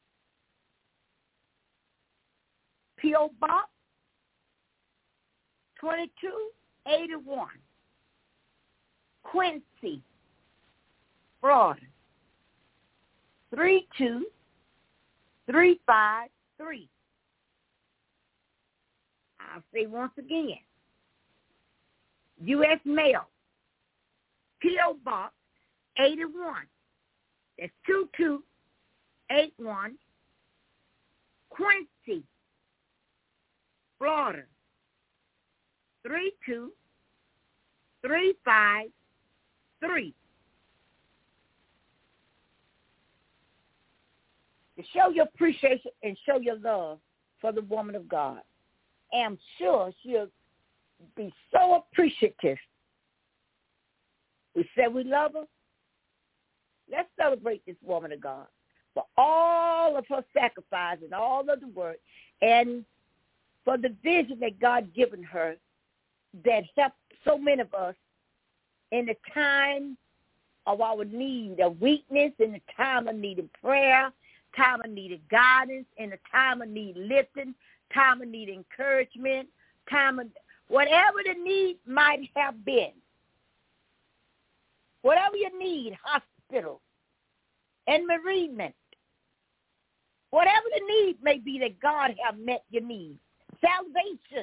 P.O. Box 2281, Quincy, Florida 32353. I'll say once again, U.S. mail, P.O. Box 81. That's 2281, Quincy, Florida 32353. To show your appreciation and show your love for the woman of God. And I'm sure she'll be so appreciative. We said we love her. Let's celebrate this woman of God for all of her sacrifice and all of the work, and for the vision that God given her that helped so many of us in the time of our need of weakness, in the time of needing prayer, time of needing guidance, in the time of need lifting, time of need encouragement, time of whatever the need might have been. Whatever you need, hospital and bereavement, whatever the need may be that God have met your need, salvation,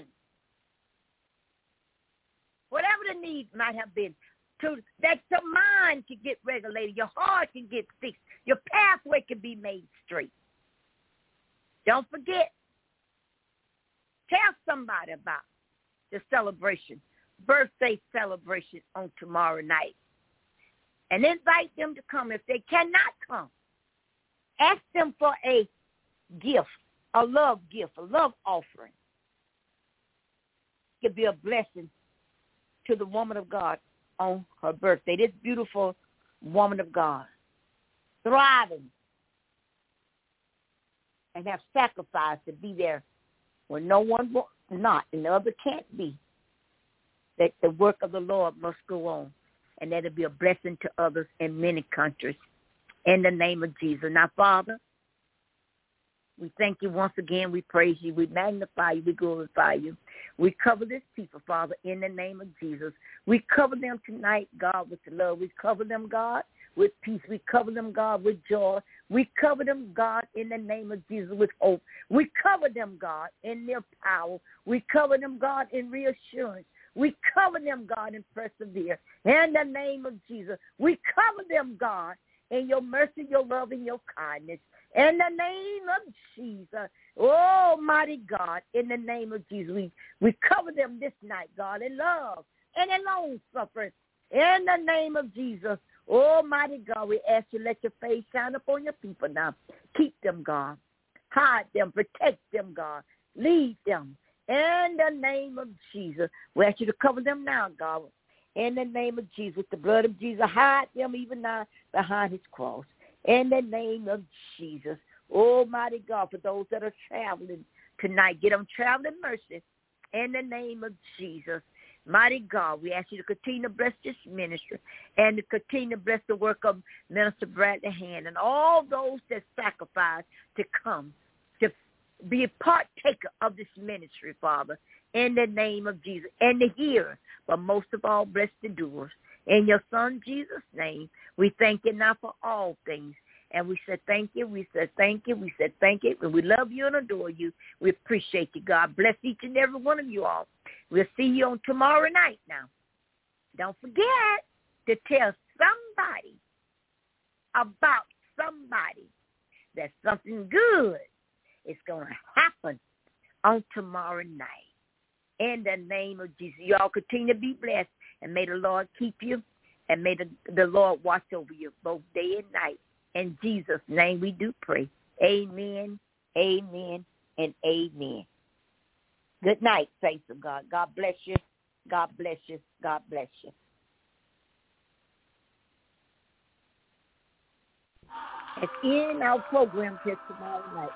whatever the need might have been, to that your mind can get regulated, your heart can get fixed, your pathway can be made straight. Don't forget, tell somebody about the celebration, birthday celebration on tomorrow night, and invite them to come. If they cannot come, ask them for a gift, a love gift, a love offering. It could be a blessing to the woman of God on her birthday. This beautiful woman of God, thriving and have sacrificed to be there when no one will not and the other can't be, that the work of the Lord must go on, and that it'll be a blessing to others in many countries. In the name of Jesus. Now, Father, we thank you once again. We praise you. We magnify you. We glorify you. We cover this people, Father, in the name of Jesus. We cover them tonight, God, with love. We cover them, God, with peace. We cover them, God, with joy. We cover them, God, in the name of Jesus, with hope. We cover them, God, in their power. We cover them, God, in reassurance. We cover them, God, in persevere. In the name of Jesus. We cover them, God, in your mercy, your love, and your kindness. In the name of Jesus. Oh, mighty God, in the name of Jesus. We cover them this night, God, in love and in long suffering. In the name of Jesus. Oh, mighty God, we ask you, let your face shine upon your people now. Keep them, God. Hide them, protect them, God. Lead them. In the name of Jesus. We ask you to cover them now, God. In the name of Jesus, with the blood of Jesus, hide them even now behind his cross. In the name of Jesus. Almighty God, for those that are traveling tonight, get them traveling mercy. In the name of Jesus. Mighty God, we ask you to continue to bless this ministry and to continue to bless the work of Minister Bradley Hand and all those that sacrifice to come to be a partaker of this ministry, Father, in the name of Jesus, and the hearers, but most of all, bless the doers. In your Son, Jesus' name, we thank you now for all things. And we said thank you, we said thank you, we said thank you, and we love you and adore you. We appreciate you, God. Bless each and every one of you all. We'll see you on tomorrow night now. Don't forget to tell somebody about somebody that something good is going to happen on tomorrow night. In the name of Jesus, y'all continue to be blessed, and may the Lord keep you, and may the Lord watch over you both day and night. In Jesus' name we do pray. Amen, amen, and amen. Good night, saints of God. God bless you. God bless you. God bless you. It's in our program till tomorrow night.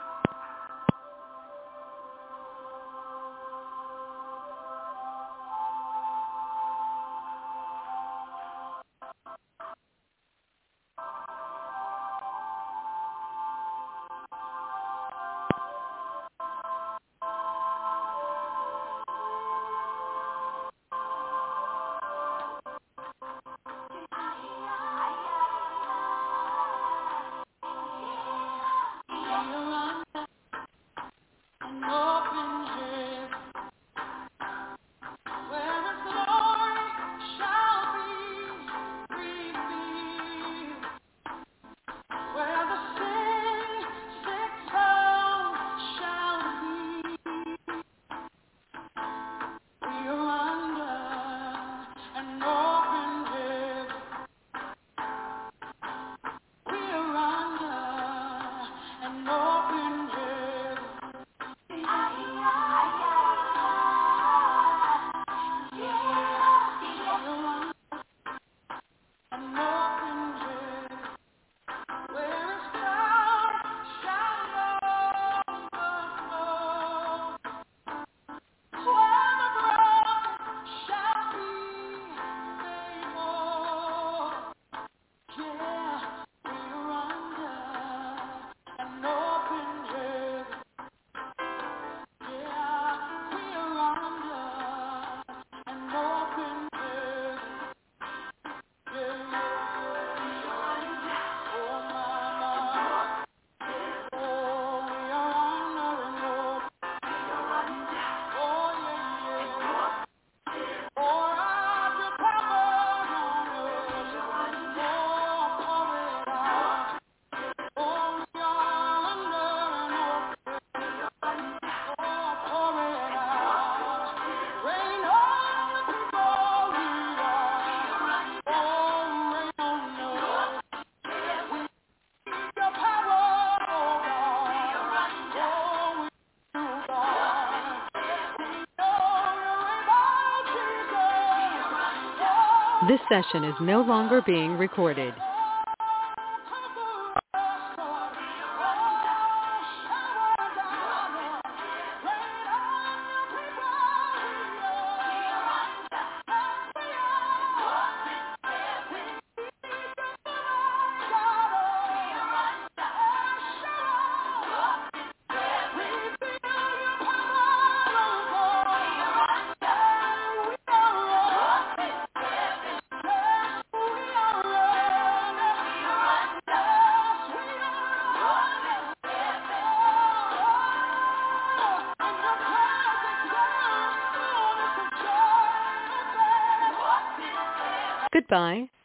This session is no longer being recorded. Goodbye.